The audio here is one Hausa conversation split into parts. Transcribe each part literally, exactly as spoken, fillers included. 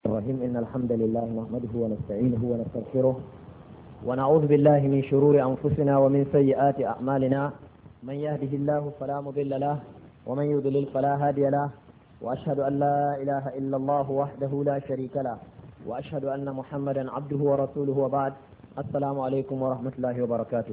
الرحيم إن الحمد لله نحمده ونستعينه ونستغفره ونعوذ بالله من شرور أنفسنا ومن سيئات أعمالنا من يهده الله فلا مضل له ومن يضلل فلا هادي له وأشهد أن لا إله إلا الله وحده لا شريك له وأشهد أن محمدا عبده ورسوله وبعد السلام عليكم ورحمة الله وبركاته.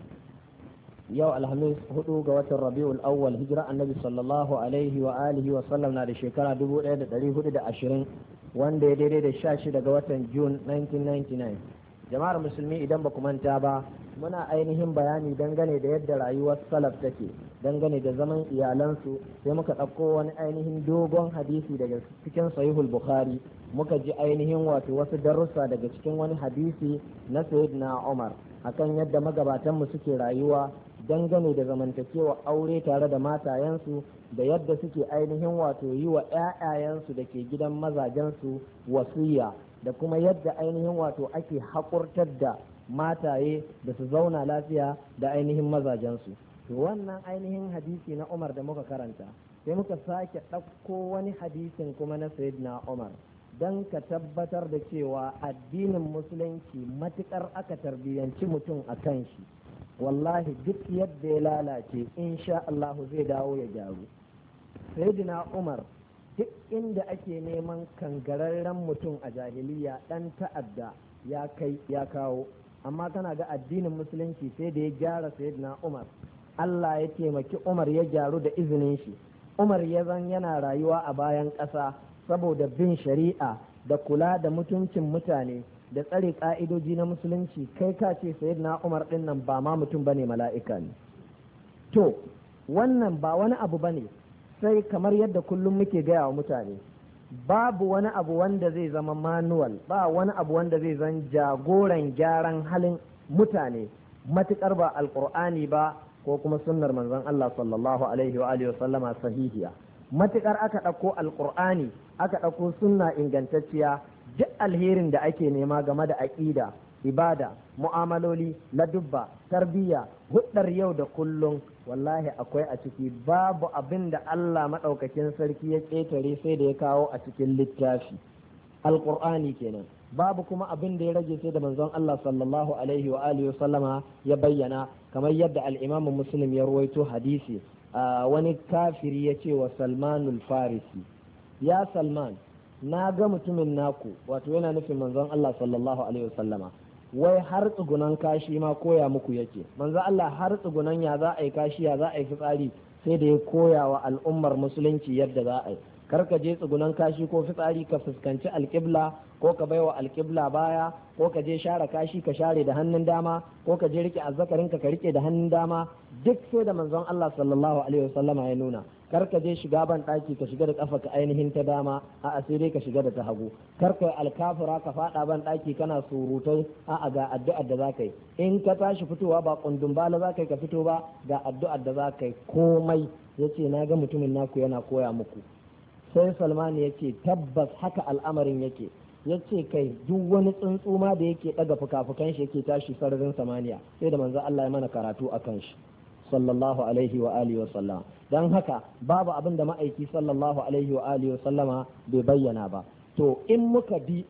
yau alhamis hudu ga watan rabi'ul awwal hijira annabi sallallahu alaihi wa alihi wa sallam na da shekara dubu ɗaya da ɗari hudu da ashirin wanda ya daidai da sha shida ga watan june nineteen ninety-nine. jama'ar musulmi idan ba ku manta ba muna ainihin bayani dangane da yadda rayuwar salaf take dangane da zaman iyalansu sai muka ɗauko wani ainihin dogon hadisi daga cikin sahihul bukhari muka ji ainihin wato wasu darussa daga cikin wani hadisi na sayyidina umar akan yadda magabatanmu suke rayuwa dangane da zamantakewa aure tare da matayensu da yadda suke ainihin wato yi wa 'ya'yayensu da ke gidan mazajensu wasiya da kuma yadda ainihin wato ake haƙurtar da mataye da su zauna lafiya da ainihin mazajensu. To wannan ainihin hadisi na Umar da muka karanta sai muka sake ɗauko wani hadisin kuma na Sayyidina Umar don ka tabbatar da cewa addinin musulunci matuƙar aka tarbiyyanci mutum a kan shi wallahi duk yadda ya lalace insha Allah zai dawo ya gyaru. Sayyidina Umar duk inda ake neman kangararren mutum a jahiliya dan ta'adda ya kai ya kawo, amma kana ga addinin musulunci sai da ya gyara Sayyidina Umar. Allah ya taimaki Umar ya gyaru da izinin shi. Umar ya zan yana rayuwa a bayan ƙasa saboda bin shari'a da kula da mutuncin mutane da tsare ka'idoji na musulunci, kai ka ce sayyidina Umar din nan ba ma mutum bane, mala'ika ne. To wannan ba wani abu bane, sai kamar yadda kullum muke gaya wa mutane, babu wani abu wanda zai zama manual, ba wani abu wanda zai zan jagoran gyaran halin mutane matukar ba alqur'ani ba ko kuma sunnar manzon Allah sallallahu alaihi wa alihi wa sallama sahihiya. matukar aka ɗauko alqur'ani aka ɗauko sunna ingantacciya, duk alherin da ake nema game da aƙida, ibada, mu'amaloli, ladubba, tarbiyya, huɗar yau da kullum wallahi akwai a ciki. babu abin da Allah maɗaukakin sarki ya ƙetare sai da ya kawo a cikin littafi alƙur'ani kenan. babu kuma abin da ya rage sai da manzon Allah sallallahu alaihi wa alihi sallama ya bayyana, kamar yadda al-Imam Muslim ya ruwaito hadisi. wani kafiri ya ce wa Salmanul Farisi, ya Salman, na ga mutumin naku, wato yana nufin manzon Allah sallallahu alaihi wasallama, wai har tsugunan kashi ma koya muku yake. manzon Allah har tsugunan ya za a yi kashi, ya za a yi fitsari, sai da ya koya wa al'ummar musulunci yadda za a yi. kar ka je tsugunan kashi ko fitsari ka fuskanci alƙibla ko ka baiwa alƙibla baya, ko ka je share kashi ka share da hannun dama, ko ka je rike azzakarinka ka rike da hannun dama, duk sai da manzon Allah sallallahu alaihi wasallama ya nuna. kar ka je shiga ban ɗaki ka shiga da ƙafa ka ainihin ta dama, a sai ka shiga da ta hagu. kar ka alkafura ka faɗa ban ɗaki kana surutai, a ga addu'ar da za ka yi. in ka tashi fitowa ba kundun bala za ka yi ka fito ba, ga addu'ar da za ka yi. komai yace na ga mutumin naku yana koya muku. sai Salman ya ce tabbas haka al'amarin yake. ya ce kai duk wani tsuntsu ma da yake ɗaga fuka-fukan shi yake tashi sararin samaniya, sai da manzo Allah ya mana karatu akan shi sallallahu alaihi wa alihi wa sallam. dan haka babu abin da ma'aiki sallallahu alaihi wa alihi wa sallama bai bayyana ba. to in muka bi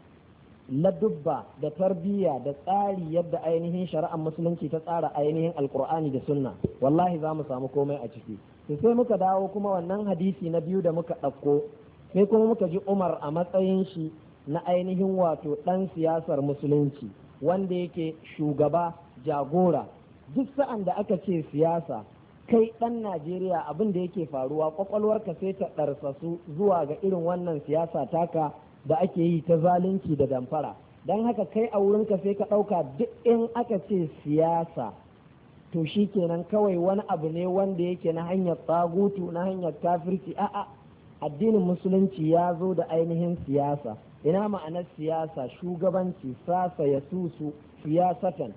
ladubba da tarbiyya da tsari yadda ainihin shari'ar musulunci ta tsara ainihin alqur'ani da sunna, wallahi za mu samu komai a ciki. sai muka dawo kuma wannan hadisi na biyu da muka ɗauko, sai kuma muka ji Umar a matsayin shi na ainihin wato ɗan siyasar musulunci wanda yake shugaba, jagora. duk sa'an da aka ce siyasa, kai ɗan Najeriya, abin da yake faruwa kwakwalwarka sai ta ɗarsasu zuwa ga irin wannan siyasa taka da ake yi ta zalunci da damfara. don haka kai a wurinka sai ka ɗauka duk in aka ce siyasa to shi kenan kawai wani abu ne wanda yake na hanyar tsagutu, na hanyar kafirci. a'a, addinin musulunci ya zo da ainihin siyasa. ina ma'anar siyasa? shugabanci, sasa ya susu siyasatan,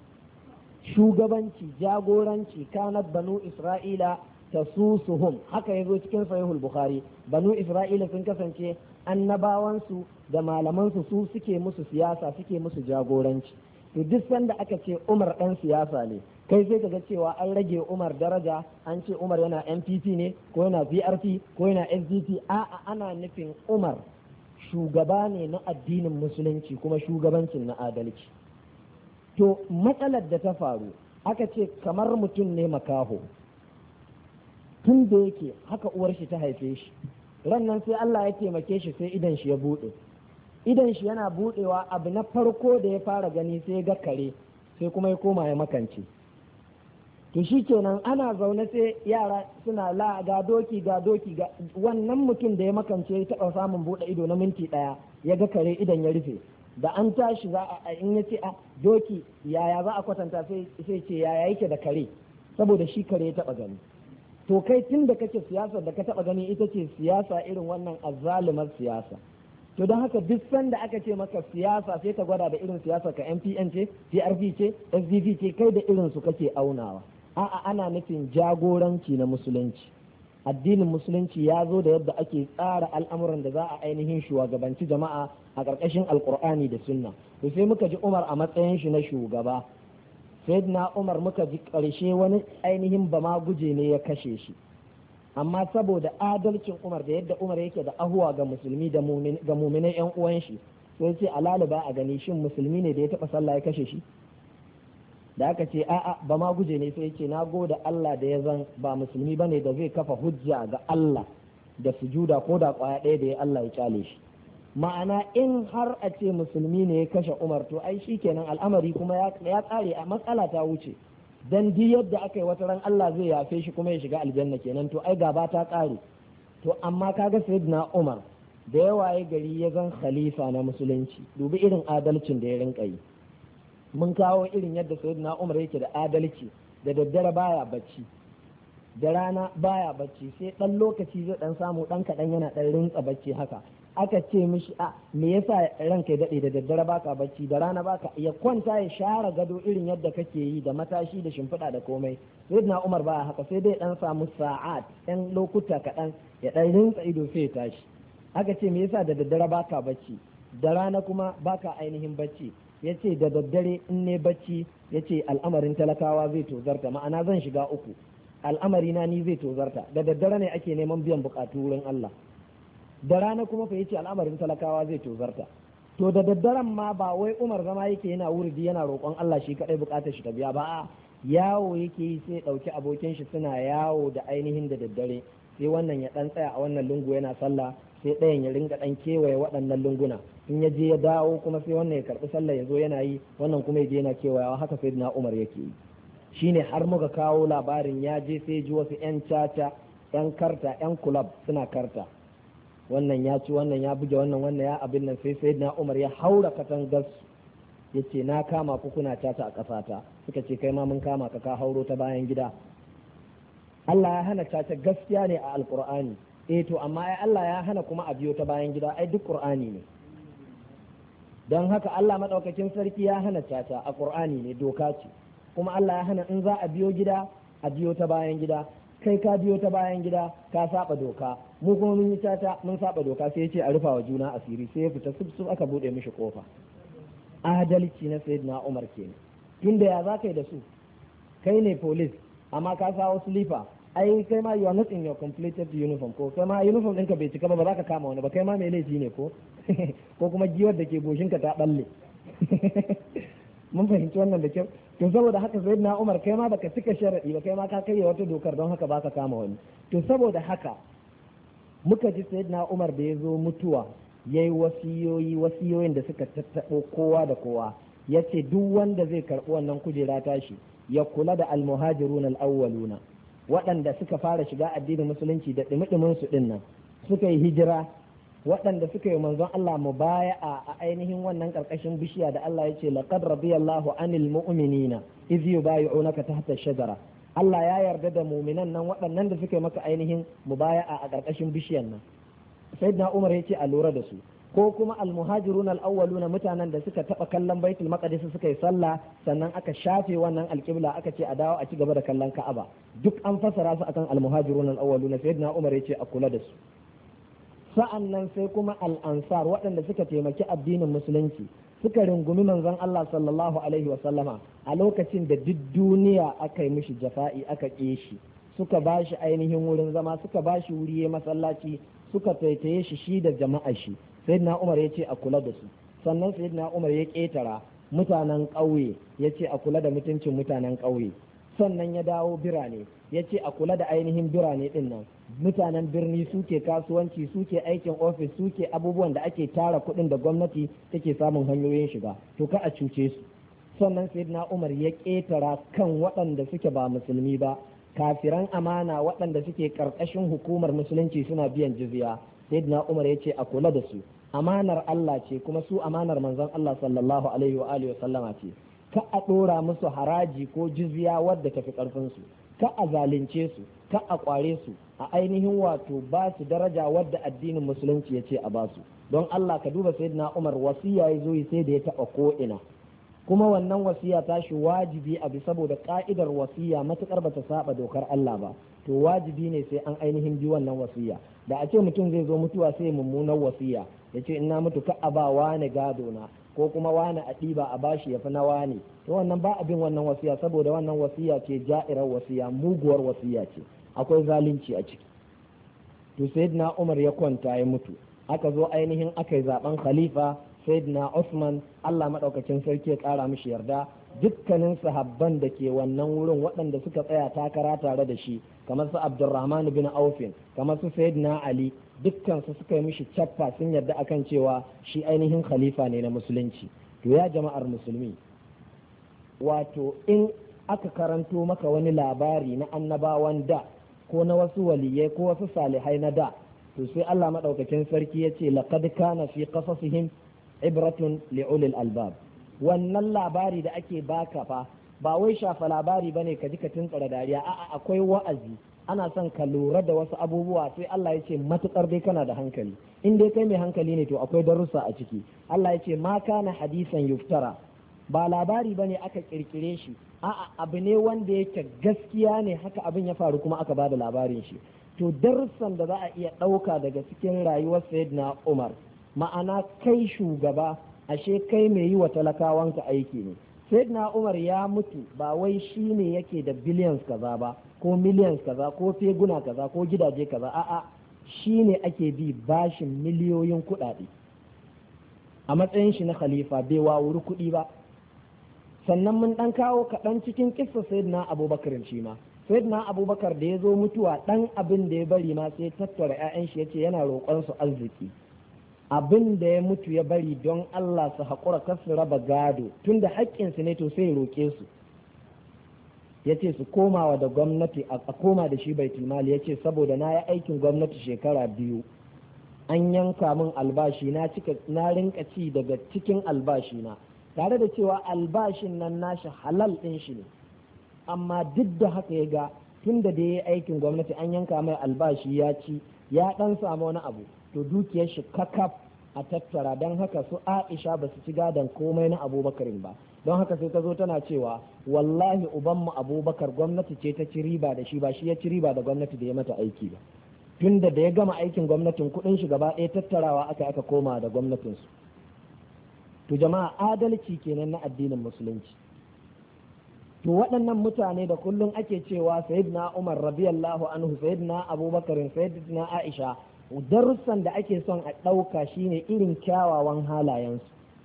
shugabanci, jagoranci. kanat banu isra'ila tasusuhum, haka yazo cikin sahihul bukhari. banu isra'ila sun kasance annabawansu da malamansu su suke musu siyasa, suke musu jagoranci. to duk sanda aka ce Umar ɗan siyasa ne, kai sai kaga cewa an rage Umar daraja, an ce Umar yana N P P ne ko yana P R P ko yana S D P. a'a, ana nufin Umar shugaba ne na addinin musulunci kuma shugabancin na adalci. To matsalar da ta faru aka ce kamar mutum ne makaho, tun da yake haka uwar shi ta haife shi, ran nan sai Allah ya taimake shi sai idan shi ya buɗe. Idan shi yana buɗewa, abu na farko da ya fara gani sai ya ga kare, sai kuma ya koma ya makance. To shi kenan ana zaune sai yara suna la ga doki ga doki ga wannan mutum da ya makance ya taɓa samun buɗe ido na minti ɗaya ya ga kare idan ya rufe. Da an tashi za a in ya ce a doki yaya za a kwatanta sai sai ce yaya yake da kare, saboda shi kare ya taɓa gani. To kai tun da kake siyasar da ka taɓa gani ita ce siyasa irin wannan azzalumar siyasa. To don haka duk sanda aka ce maka siyasa sai ka gwada da irin siyasa ka M P N ce, P R P ce, S D P ce, kai da irin su kake aunawa. A'a, ana nufin jagoranci na musulunci. Addinin musulunci ya zo da yadda ake tsara al'amuran da za a ainihin shugabanci jama'a a ƙarƙashin alƙur'ani da sunna. To sai muka ji Umar a matsayin shi na shugaba. Sayyidina Umar muka ji ƙarshe wani ainihin bama guje ne ya kashe shi. Amma saboda adalcin Umar da yadda Umar yake da ahuwa ga musulmi da ga muminai yan uwan shi, sai ce alaliba a gani shin musulmi ne da ya taɓa sallah ya kashe shi. Da aka ce a'a ba ma guje ne, sai ce na gode Allah da ya zan ba musulmi bane da zai kafa hujja ga Allah da sujuda ko da kwaya ɗaya da ya Allah ya kyale shi. Ma'ana in har a ce musulmi ne ya kashe Umar, to ai shi kenan al'amari kuma ya tsare, a matsala ta wuce. Dan di yadda aka yi wata ran Allah zai yafe shi kuma ya shiga aljanna kenan, to ai gaba ta ƙare. To amma kaga sayyidina Umar da yawa ya gari ya zan khalifa na musulunci, dubi irin adalcin da ya rinka yi. Mun kawo irin yadda sayyidina Umar yake da adalci, da daddare baya bacci, da rana baya bacci, sai dan lokaci zai dan samu dan kadan yana dan rinka bacci haka. Aka ce mishi a me yasa ranka ya dade da daddare baka bacci, da rana baka, ya kwanta ya share gado irin yadda kake yi da matashi da shimfiɗa da komai. Sayyidina Umar baya haka, sai dai dan samu sa'at ɗan lokuta kaɗan ya dan rinka ido sai ya tashi. Aka ce me yasa da daddare baka bacci, da rana kuma baka ainihin bacci. Ya ce da daddare in ne bacci, ya ce al'amarin talakawa zai tozarta, ma'ana zan shiga uku, al'amari na ni zai tozarta. Da daddare ne ake neman biyan bukatu wurin Allah, da rana kuma fa yace al'amarin talakawa zai tozarta. To da daddaren ma ba wai Umar zama yake yana wurdi yana roƙon Allah shi kadai bukatar shi ta biya ba, yawo yake yi, sai dauki abokin shi suna yawo da ainihin da daddare, sai wannan ya dan tsaya a wannan lungu yana sallah, sai ɗayan ya ringa dan kewaye waɗannan lunguna, in ya je ya dawo kuma sai wannan ya karbi sallah ya zo yana yi, wannan kuma ya je yana kewayawa. Haka sayyidina Umar yake yi. Shine har muka kawo labarin ya je sai ji wasu yan caca, yan karta, yan kulab suna karta, wannan ya ci wannan ya buge wannan wannan ya abin nan, sai sayyidina Umar ya haura katangar ya ce na kama ku kuna caca a ƙasata. Suka ce kai ma mun kama ka ka hauro ta bayan gida. Allah ya hana caca, gaskiya ne a alkur'ani, eh to amma ai Allah ya hana kuma a biyo ta bayan gida, ai duk qur'ani ne. Don haka Allah madaukakin sarki ya hana caca a qur'ani ne, doka ce. Kuma Allah ya hana in za a biyo gida a biyo ta bayan gida. Kai ka biyo ta bayan gida ka saba doka, mu kuma mun yi caca mun saba doka, sai ya ce a rufa wa juna asiri, sai ya fita sub aka bude mishi kofa. Adalci na sayyidina Umar kenan. Tunda ya za kai da su, kai ne police amma ka sawo sliper, ai kai ma you are not in your completed uniform, ko kai ma uniform ɗinka bai cika ba, ba za ka kama wani ba, kai ma mai laifi ne ko ko kuma giwar da ke goshinka ta balle. Mun fahimci wannan da kyau. To saboda haka sayyidina Umar kai ma baka cika sharadi ba, kai ma ka karya wata dokar, don haka baka kama wani. To saboda haka muka ji sayyidina Umar da ya zo mutuwa yayi wasiyoyi wasiyoyin da suka tattabo kowa da kowa, yace duk wanda zai karɓi wannan kujera tashi ya kula da almuhajirun al-awwaluna, waɗanda suka fara shiga addinin musulunci da dumi-dumin su dinnan, suka yi hijira, waɗanda suka yi manzon Allah mubaya'a a ainihin wannan karkashin bishiya da Allah ya ce laqad radiyallahu anil mu'minina iz yubayyi'unaka tahta ash-shajara. Allah ya yarda da mu'minan nan waɗannan da suka yi maka ainihin mubaya'a a karkashin bishiyan nan. Sayyidina Umar ya ce a lura da su. Ko kuma al-muhajirun al-awwaluna, mutanen da suka taba kallon Baitul Maqdis suka yi sallah, sannan aka shafe wannan alƙibla aka ce a dawo a ci gaba da kallon Ka'aba. Duk an fassara su akan al-muhajirun al-awwaluna. Sayyidina Umar ya ce a kula da su. Sa'an nan sai kuma al-ansar, waɗanda suka taimaki addinin musulunci, suka rungumi manzon Allah sallallahu alaihi wa sallama a lokacin da duk duniya aka yi mishi jafa'i aka ƙe shi, suka ba shi ainihin wurin zama, suka ba shi wuri masallaci, suka taitaye shi shi da jama'a shi. sayyidina Umar ya ce a kula da su. Sannan sayyidina Umar ya ƙetara mutanen ƙauye ya ce a kula da mutuncin mutanen ƙauye. Sannan ya dawo birane ya ce a kula da ainihin birane ɗin nan. Mutanen birni suke kasuwanci, suke aikin ofis, suke abubuwan da ake tara kuɗin da gwamnati take samun hanyoyin shiga, to ka a cuce su. Sannan sayyidina Umar ya ƙetara kan waɗanda suke ba musulmi ba, kafiran amana waɗanda suke ƙarƙashin hukumar musulunci suna biyan jizya. Sayyidina Umar ya ce a kula da su, amanar Allah ce kuma su amanar manzon Allah sallallahu alaihi wa alihi wa sallama ce. Ka a ɗora musu haraji ko jizya wadda tafi ƙarfin su, ka a zalunce su, ka a ƙware su, a ainihin wato ba su daraja wadda addinin musulunci ya ce a ba su. Don Allah ka duba sayyidina Umar wasiya ya zo sai da ya taɓa ko ina, kuma wannan wasiya ta shi wajibi a bi saboda ka'idar wasiya matukar bata saba dokar Allah ba, to wajibi ne sai an ainihin bi wannan wasiya. Da a ce mutum zai zo mutuwa sai mummunar wasiya ya ce ina mutu ka a ba wane gado na, ko kuma wane a ɗiba a bashi ya fi na wane, to wannan ba abin wannan wasiya saboda wannan wasiya ce ja'irar wasiya, muguwar wasiya ce, akwai zalunci a ciki. To sayyidina Umar ya kwanta ya mutu, aka zo ainihin aka yi zaben khalifa sayyidina Usman, Allah madaukakin sarki ya kara mishi yarda. Dukkanin sahabban da ke wannan wurin waɗanda suka tsaya takara tare da shi kamar su Abdurrahman bin Aufin, kamar su sayyidina Ali, dukkan su suka yi mishi cappa sun yarda akan cewa shi ainihin khalifa ne na musulunci. To ya jama'ar musulmi, wato in aka karanto maka wani labari na annabawan da ko na wasu waliyai ko wasu salihai na da, to sai Allah madaukakin sarki ya ce laqad kana fi qasasihim ibratun li'ulil albab. Wannan labari da ake baka fa ba wai shafa labari bane ka ji ka tuntsara dariya, a'a akwai wa'azi, ana son ka lura da wasu abubuwa. Sai Allah ya ce matukar dai kana da hankali, in dai kai mai hankali ne to akwai darussa a ciki. Allah ya ce ma kana hadisan yuftara, ba labari bane aka kirkire shi, a'a abu ne wanda yake gaskiya ne, haka abin ya faru kuma aka bada labarin shi. To darussan da za a iya ɗauka daga cikin rayuwar sayyidina Umar, ma'ana kai shugaba ashe kai mai yi wa talakawanka aiki ne. Sayyidina Umar ya mutu ba wai shi ne yake da billions kaza ba ko millions kaza ko feguna kaza ko gidaje kaza, a'a shi ne ake bi bashin miliyoyin kuɗaɗe a matsayin shi na khalifa, bai wawuri kuɗi ba. Sannan mun ɗan kawo kaɗan cikin kissa sayyidina Abubakar shi ma. Sayyidina Abubakar da ya zo mutuwa ɗan abin da ya bari ma sai tattara 'ya'yan shi yace yana roƙon su arziki, abin da ya mutu ya bari don Allah su haƙura kar su raba gado, tunda haƙƙinsu ne to sai ya roƙe su, ya ce su komawa da gwamnati a koma da shi baitul mali. Ya ce saboda na yi aikin gwamnati shekara biyu, an yanka min albashi na cika na rinka ci daga cikin albashi na, tare da cewa albashin nan nashi halal ɗin shi ne, amma duk da haka ya ga tunda da ya yi aikin gwamnati an yanka mai albashi ya ci, ya ɗan samu wani abu, to dukiyar shi kakaf a tattara. Don haka su Aisha ba su ci gadon komai na Abubakarin ba, don haka sai ta zo tana cewa wallahi ubanmu Abubakar gwamnati ce ta ci riba da shi, ba shi ya ci riba da gwamnati da ya mata aiki ba. Tunda da ya gama aikin gwamnatin kuɗin shi gaba ɗaya tattarawa aka aka koma da gwamnatinsu. To jama'a adalci kenan na addinin musulunci. To waɗannan mutane da kullum ake cewa sayyidina Umar radiyallahu anhu, sayyidina Abubakar, sayyidina Aisha, darussan da ake son a ɗauka shine irin kyawawan halayensu.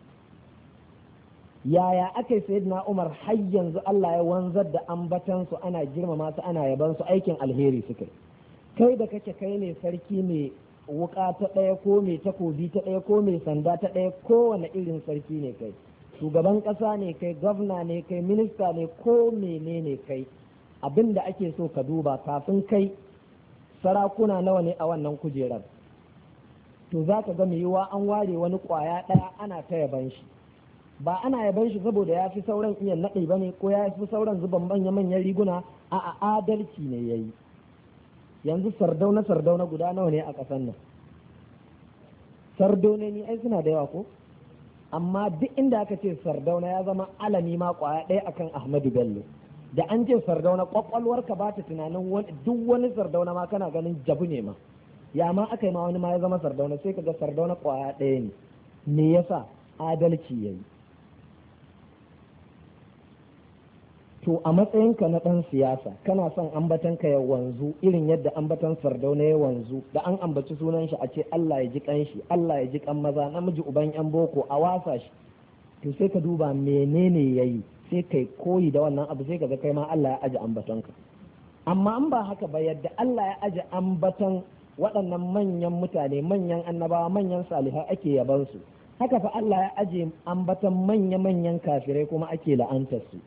Yaya aka yi sayyidina Umar har yanzu Allah ya wanzar da ambatansu, ana girmama su, ana yaban su, aikin alheri suka. Kai da kake kai ne sarki mai wuka ta ɗaya ko mai takobi ta ɗaya ko mai sanda ta ɗaya, kowane irin sarki ne kai, shugaban ƙasa ne kai, gwamna ne kai, minista ne, ko menene kai, abin da ake so ka duba kafin kai sarakuna nawa ne a wannan kujerar, to za ka ga mai yiwa an ware wani ƙwaya ɗaya ana ta yaban shi. Ba ana yaban shi saboda ya fi sauran iya naɗi ba ne ko ya fi sauran zuban manya-manyan riguna, a adalci ne ya yi. Yanzu sardauna sardauna guda nawa ne a ƙasar nan? Sardaunoni ai suna da yawa ko? Amma duk inda aka ce sardauna ya zama alami ma ƙwaya ɗaya akan Ahmadu Bello. Da an ce sardauna kwakwalwarka ba ta tunanin duk wani sardauna ma kana ganin jabu ne ma, ya ma aka yi ma wani ma ya zama sardauna, sai kaga sardauna kwaya ɗaya ne. Me yasa? Adalci yayi. to a matsayinka na ɗan siyasa kana son ambatanka ya wanzu irin yadda ambatan Sardauna ya wanzu da an ambaci sunan shi a ce Allah ya ji kanshi, Allah ya ji kan maza, namiji uban yan boko a wasa shi, to sai ka duba menene yayi sai kai koyi da wannan abu sai kaga kai ma Allah ya aje ambatanka. Amma an ba haka ba, yadda Allah ya aje ambatan waɗannan manyan mutane, manyan annabawa, manyan salihai ake yaban su, haka fa Allah ya aje ambatan manya-manyan kafirai kuma ake la'antar su.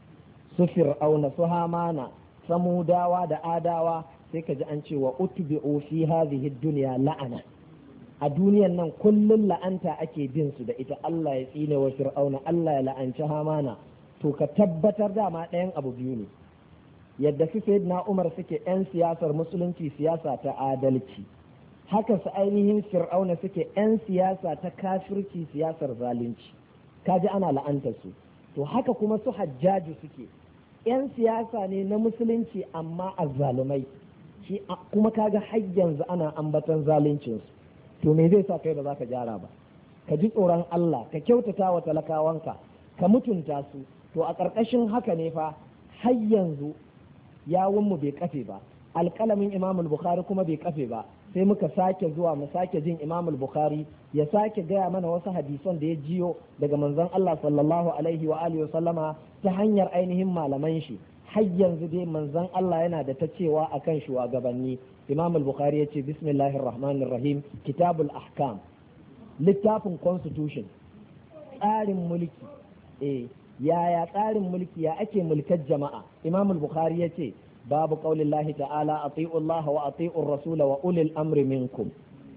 su fir'auna, su hamana, samudawa da adawa, sai ka ji an ce wa utbi'u fi hadhihi dunya la'ana, a duniyan nan kullun la'anta ake bin su da ita. Allah ya tsine wa fir'auna, Allah ya la'anci hamana. To ka tabbatar dama ɗayan abu biyu ne, yadda su sayyidina Umar suke yan siyasar musulunci, siyasa ta adalci, haka su ainihin fir'auna suke yan siyasa ta kafirci, siyasar zalunci. Kaji ana la'antar su. To haka kuma su Hajjaju suke yan siyasa ne na musulunci amma azzalumai, shi kuma kaga har yanzu ana ambatan zaluncinsu. To me zai sa kai ba za ka gyara ba? Ka ji tsoron Allah, ka kyautata wa talakawanka, ka mutunta su. To a ƙarƙashin haka ne fa har yanzu yawunmu bai kafe ba, alƙalamin Imam Bukhari kuma bai kafe ba, sai muka sake zuwa mu sake jin Imam Bukhari ya sake gaya mana wasu hadisan da ya jiyo daga manzon Allah sallallahu alaihi wa alihi wa sallama ta hanyar ainihin malaman shi. Har yanzu dai manzon Allah yana da ta cewa akan shugabanni. Imam Bukhari ya ce bismillahir rahmanir rahim, kitabul ahkam, littafin constitution, tsarin mulki. eh yaya tsarin mulki, ya ake mulkar jama'a? Imam Bukhari ya ce babu qaulillahi ta'ala ati'u Allah wa ati'u ar-rasul wa ulil amri minkum.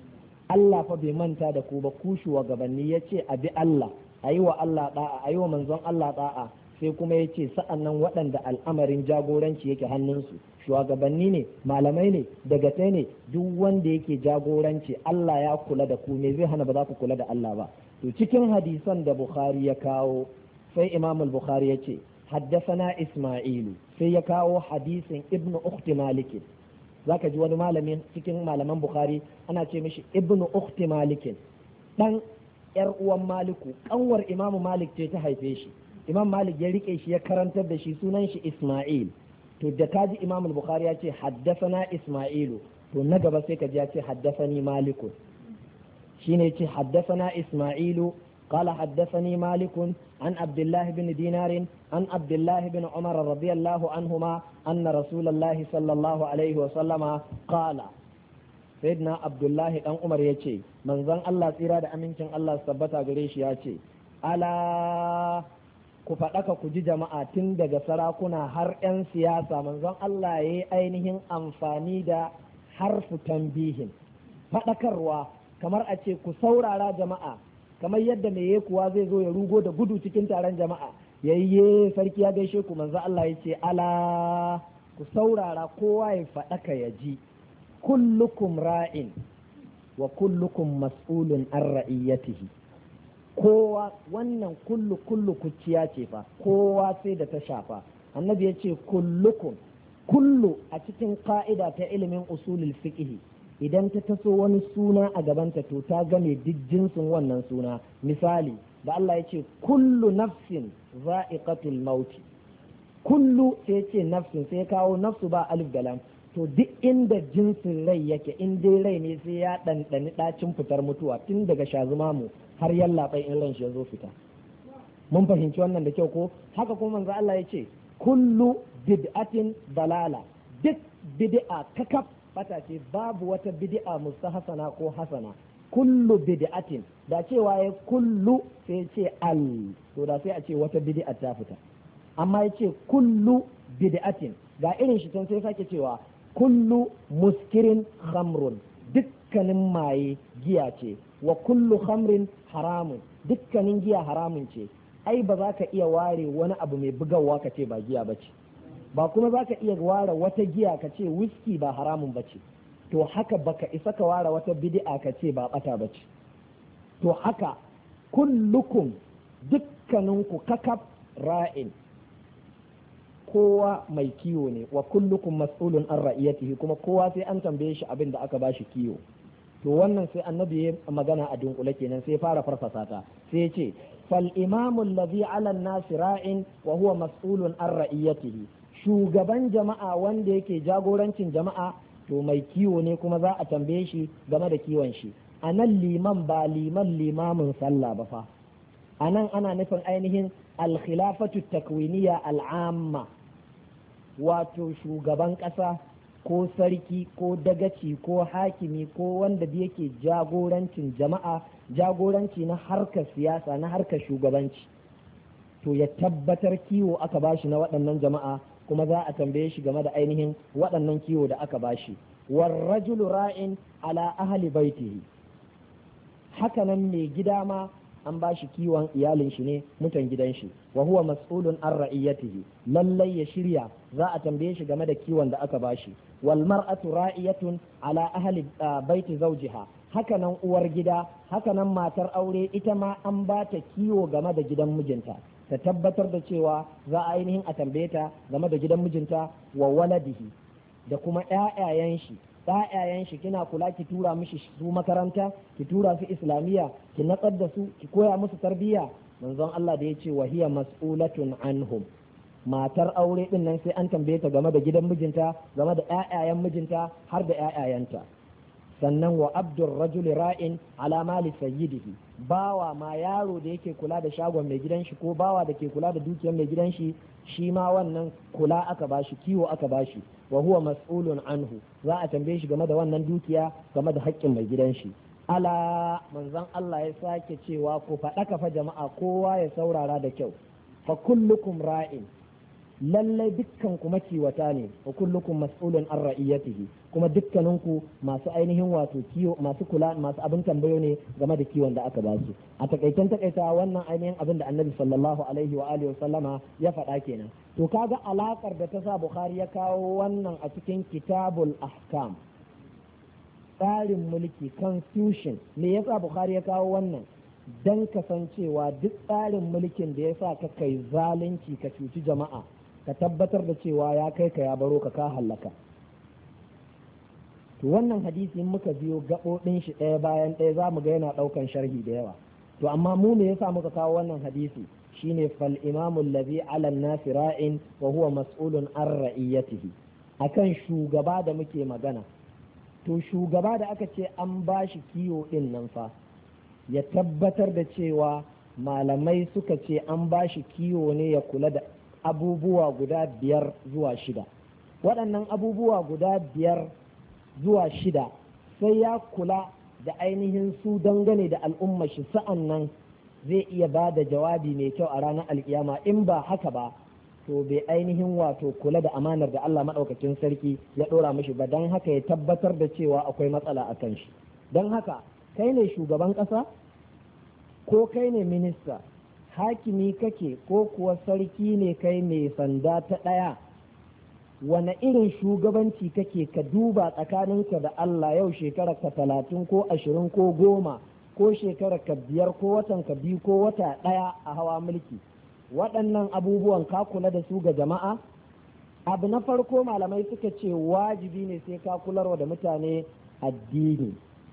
Allah fa bai manta da ku ba, ku shugabanni, yace a bi Allah, ayi wa Allah da'a, ayi wa manzon Allah da'a, sai kuma yace sa'annan waɗanda al'amarin jagoranci yake hannunsu, shugabanni ne, malamai ne, dagatai ne, duk wanda yake jagoranci Allah ya kula da ku, me zai hana ba za ku kula da Allah ba? To cikin hadisan da Bukhari ya kawo, sai Imam al-Bukhari yace حدثنا إسماعيل sai ya kawo hadisin ibnu ukhti malikin. Zaka ji wani malamin cikin malaman Bukhari ana ce mishi ibnu ukhti malikin, dan yar uwan Maliku, kanwar Imam Malik ce ta haife shi. Imam Malik ya rike shi ya karantar da shi, sunan shi Isma'il. To da kaji Imam Bukhari ya ce haddathana Isma'ilu, to na gaba sai ka ji ya ce haddathani Maliku, shine ya ce haddathana Isma'ilu قال حدثني مالك عن عبد الله بن دينار عن عبد الله بن عمر رضي الله عنهما أن رسول الله صلى الله عليه وسلم قال سيدنا عبد الله بن عمر يتي من ظن الله سيرا دا أمينكم الله سبتا غريش يتي ألا ku faɗaka ku ji jama'a tun daga sarakuna har 'yan siyasa, manzon Allah ya yi ainihin amfani da harfu tambihin, faɗakarwa, kamar a ce ku saurara jama'a, kamar yadda mai kuwa zai zo ya rugo da gudu cikin taron jama'a, yayye sarki ya gaishe ku, manzo Allah ya ce ala ku saurara, kowa ya faɗaka ya ji, kullukum ra'in wa kullukum mas'ulun an ra'iyatihi. Kowa, wannan kullu kullu kuciya ce fa, kowa sai da ta shafa. Annabi ya ce kullukum, kullu a cikin ka'ida ta ilimin usulul fiqh, idan ta taso wani suna a gabanta to ta game duk jinsin wannan suna. Misali da Allah ya ce kullu nafsin za'iqatul mauti, kullu sai ce nafsin, sai kawo nafsu ba alif da lam, to duk inda jinsin rai yake, in dai rai ne sai ya ɗanɗani ɗacin fitar mutuwa, tun daga shazumamu har yallaɓai in ran shi ya zo fita. Mun fahimci wannan da kyau ko? Haka kuma manzo Allah ya ce kullu bid'atin dalala, duk bid'a kakaf bata ce, babu wata bid'a mustahsana ko hasana. Kullu bid'atin, da cewa ya kullu sai ce al, to da sai a ce wata bid'a ta fita. Amma ya ce kullu bid'atin, ga irin shi tun sai sake cewa kullu muskirin khamrun, dukkanin maye giya ce, wa kullu khamrin haramun, dukkanin giya haramun ce. Ai ba za ka iya ware wani abu mai bugawa ka ce ba giya ba ce, ba kuma za ka iya ware wata giya ka ce whisky ba haramun ba ce, to haka baka isa ka ware wata bid'a ka ce ba bata ba ce. To haka kullukum, dukkaninku kakab ra'in, kowa mai kiwo ne, wa kullukum mas'ulun an ra'iyatihi, kuma kowa sai an tambaye shi abin da aka bashi kiwo. To wannan sai annabi ya magana a dunkule kenan, sai fara farfasa ta, sai ya ce fal imamu alladhi ala an-nasi ra'in wa huwa mas'ulun an ra'iyatihi, shugaban jama'a wanda yake jagorancin jama'a to mai kiwo ne kuma za a tambaye shi game da kiwon shi. A nan liman ba liman limamin sallah ba fa, a nan ana nufin ainihin alkhilafatu takwiniya al'amma, wato shugaban ƙasa ko sarki ko dagaci ko hakimi ko wanda da yake jagorancin jama'a, jagoranci na harkar siyasa na harkar shugabanci, to ya tabbatar kiwo aka bashi na waɗannan jama'a kuma za a tambaye shi game da ainihin waɗannan kiwo da aka bashi. warrajulu ra'in ala ahli baitihi, hakanan mai gida ma an bashi kiwon iyalin shi ne, mutan gidan shi, wa huwa mas'ulun an ra'iyatihi, lallai ya shirya za a tambaye shi game da kiwon da aka bashi. wal mar'atu ra'iyatun ala ahli baiti zawjiha, hakanan uwar gida, hakanan matar aure ita ma an ba ta kiwo game da gidan mijinta, ta tabbatar da cewa za a ainihin a tambaye ta game da gidan mijinta. wa waladihi, da kuma ƴaƴayen shi, ƴaƴayen shi kina kula ki tura mishi su makaranta, ki tura su islamiyya, ki natsar da su, ki koya musu tarbiyya. Manzon Allah da ya ce wa hiya mas'ulatun anhum, matar aure din nan sai an tambaye ta game da gidan mijinta, game da ƴaƴayen mijinta har da ƴaƴayenta. sannan wa abdur rajuli ra'in ala mali sayyidihi, bawa ma yaro da yake kula da shagon mai gidan shi ko bawa da ke kula da dukiyar mai gidan shi, shi ma wannan kula aka bashi, kiwo aka bashi. wa huwa mas'ulun anhu, za a tambaye shi game da wannan dukiya, game da haƙƙin mai gidan shi. ala manzon Allah ya sake cewa ku faɗa ka fa jama'a, kowa ya saurara da kyau. fa kullukum ra'in, lallai dukkan ku makiwata ne, wa kullukum mas'ulun an ra'iyatihi, kuma dukkaninku masu ainihin wato kiwo, masu kula, masu abin tambayo ne game da kiwon da aka ba su. A takaitan takaita wannan ainihin abin da Annabi sallallahu alaihi wa alihi sallama ya faɗa kenan. To kaga alakar da ta sa Bukhari ya kawo wannan a cikin Kitabul Ahkam, tsarin mulki, constitution. Me yasa Bukhari ya kawo wannan? Dan kasancewa duk tsarin mulkin da ya sa ka kai zalunci ka cuci jama'a, ka tabbatar da cewa ya kai ka ya baro ka ka hallaka. To wannan hadisi muka biyo gaɓoɗin shi ɗaya bayan ɗaya za mu ga yana ɗaukan sharhi da yawa. To amma mu me yasa muka kawo wannan hadisi? Shine fal imamu allazi ala an-nasi ra'in wa huwa mas'ulun an ra'iyatihi, akan shugaba da muke magana. To shugaba da aka ce an bashi kiwo din nan fa, ya tabbatar da cewa malamai suka ce an bashi kiwo ne ya kula da abubuwa guda biyar zuwa shida. Waɗannan abubuwa guda biyar zuwa shida sai ya kula da ainihin su dangane da al'umma shi, sa'an nan zai iya ba da jawabi mai kyau a ranar alkiyama. In ba haka ba to bai ainihin wato kula da amanar da Allah maɗaukakin sarki ya ɗora mishi ba, don haka ya tabbatar da cewa akwai matsala a kan shi. Don haka kai ne shugaban ƙasa ko kai ne minista, hakimi kake ko kuwa sarki ne kai mai sanda ta ɗaya, wane irin shugabanci kake? Ka duba tsakaninka da Allah, yau shekarar ka talatin ko ashirin ko goma ko shekarar ka biyar ko watan ka biyu ko wata ɗaya a hawa mulki, waɗannan abubuwan ka kula da su ga jama'a? Abu na farko malamai suka ce wajibi ne sai ka kularwa da mutane addini,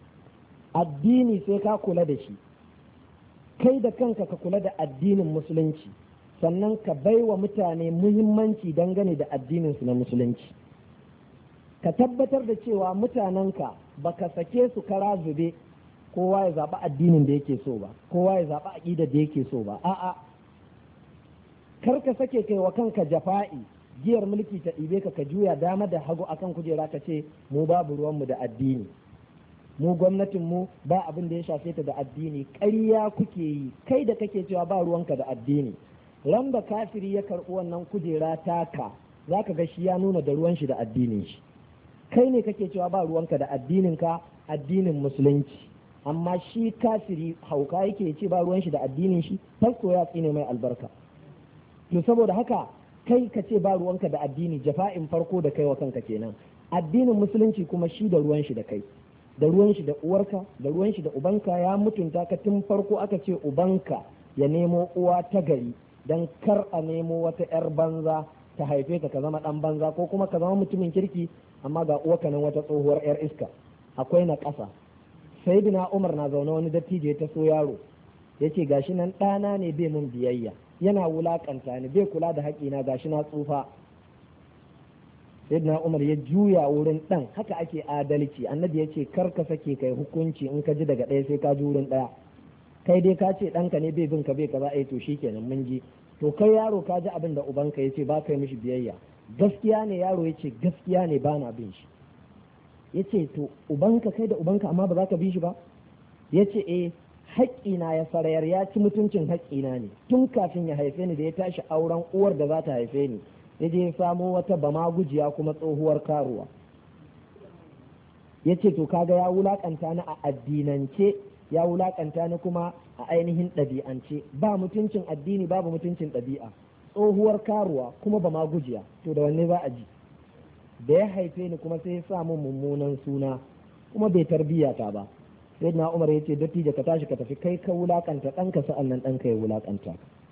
addini sai ka kula da shi, kai da kanka ka kula da addinin musulunci, sannan ka bai wa mutane muhimmanci dangane da addininsu na musulunci. Ka tabbatar da cewa mutanenka baka sake su kara zube kowa ya zaɓi addinin da yake so ba, kowa ya zaɓi aƙidar da yake so ba, a'a, kar ka sake kai wa kanka jafa'i, giyar mulki ta ɗibe ka ka juya dama da hagu akan kujera ka ce mu babu ruwanmu da addini, mu gwamnatinmu ba abin da ya shafe ta da addini. Ƙarya kuke yi, kai da kake cewa ba ruwanka da addini. Ran da kafiri ya karɓi wannan kujera taka, za ka ga shi ya nuna da ruwan shi da addinin shi. Kai ne kake cewa ba ruwanka da addininka, addinin musulunci, amma shi kafiri hauka yake ce ba ruwan shi da addinin shi, fasto ya tsine mai albarka. To saboda haka kai ka ce ba ruwanka da addini, jafa'in farko da kai wa kanka kenan. Addinin musulunci kuma shi da ruwan shi da kai, da ruwan shi da uwarka, da ruwan shi da ubanka. Ya mutunta ka tun farko, aka ce ubanka ya nemo uwa ta gari, dan kar a nemo wata 'yar banza ta haife ka ka zama ɗan banza, ko kuma ka zama mutumin kirki amma ga uwarka nan wata tsohuwar 'yar iska. Akwai na ƙasa. Sayyidina Umar na zaune, wani dattijo ya taso yaro ya ce gashi nan ɗana ne bai mun biyayya, yana wulakanta ni, bai kula da haƙina, gashi na tsufa. Sayyidina Umar ya juya wurin ɗan. Haka ake adalci. Annabi ya ce kar ka sake kai hukunci in ka ji daga ɗaya sai ka ji wurin ɗaya. Kai dai ka ce ɗanka ne bai bin ka bai kaza, eh to shikenan mun ji. To kai yaro ka ji abin da ubanka ya ce ba kai mishi biyayya, gaskiya ne? Yaro ya ce gaskiya ne, ba na bin shi. Ya ce to ubanka, kai da ubanka amma ba za ka bi shi ba? Ya ce eh, haƙƙina ya sarayar, ya ci mutuncin haƙƙina ne tun kafin ya haife ni. Da ya tashi auren uwar da za ta haife ni, ya je ya samo wata bama gujiya kuma tsohuwar karuwa. Ya ce to kaga ya wulakanta ni a addinance, ya wulakanta ni kuma a ainihin ɗabi'ance. Ba mutuncin addini, babu mutuncin ɗabi'a. Tsohuwar karuwa kuma bama gujiya, to da wanne za a ji? Da ya haife ni kuma sai ya samu mummunan suna, kuma bai tarbiyata ba. Sai na Umar ya ce dattijo ka tashi ka tafi, kai ka wulakanta ɗanka sa'an nan ɗanka ya wulakanta.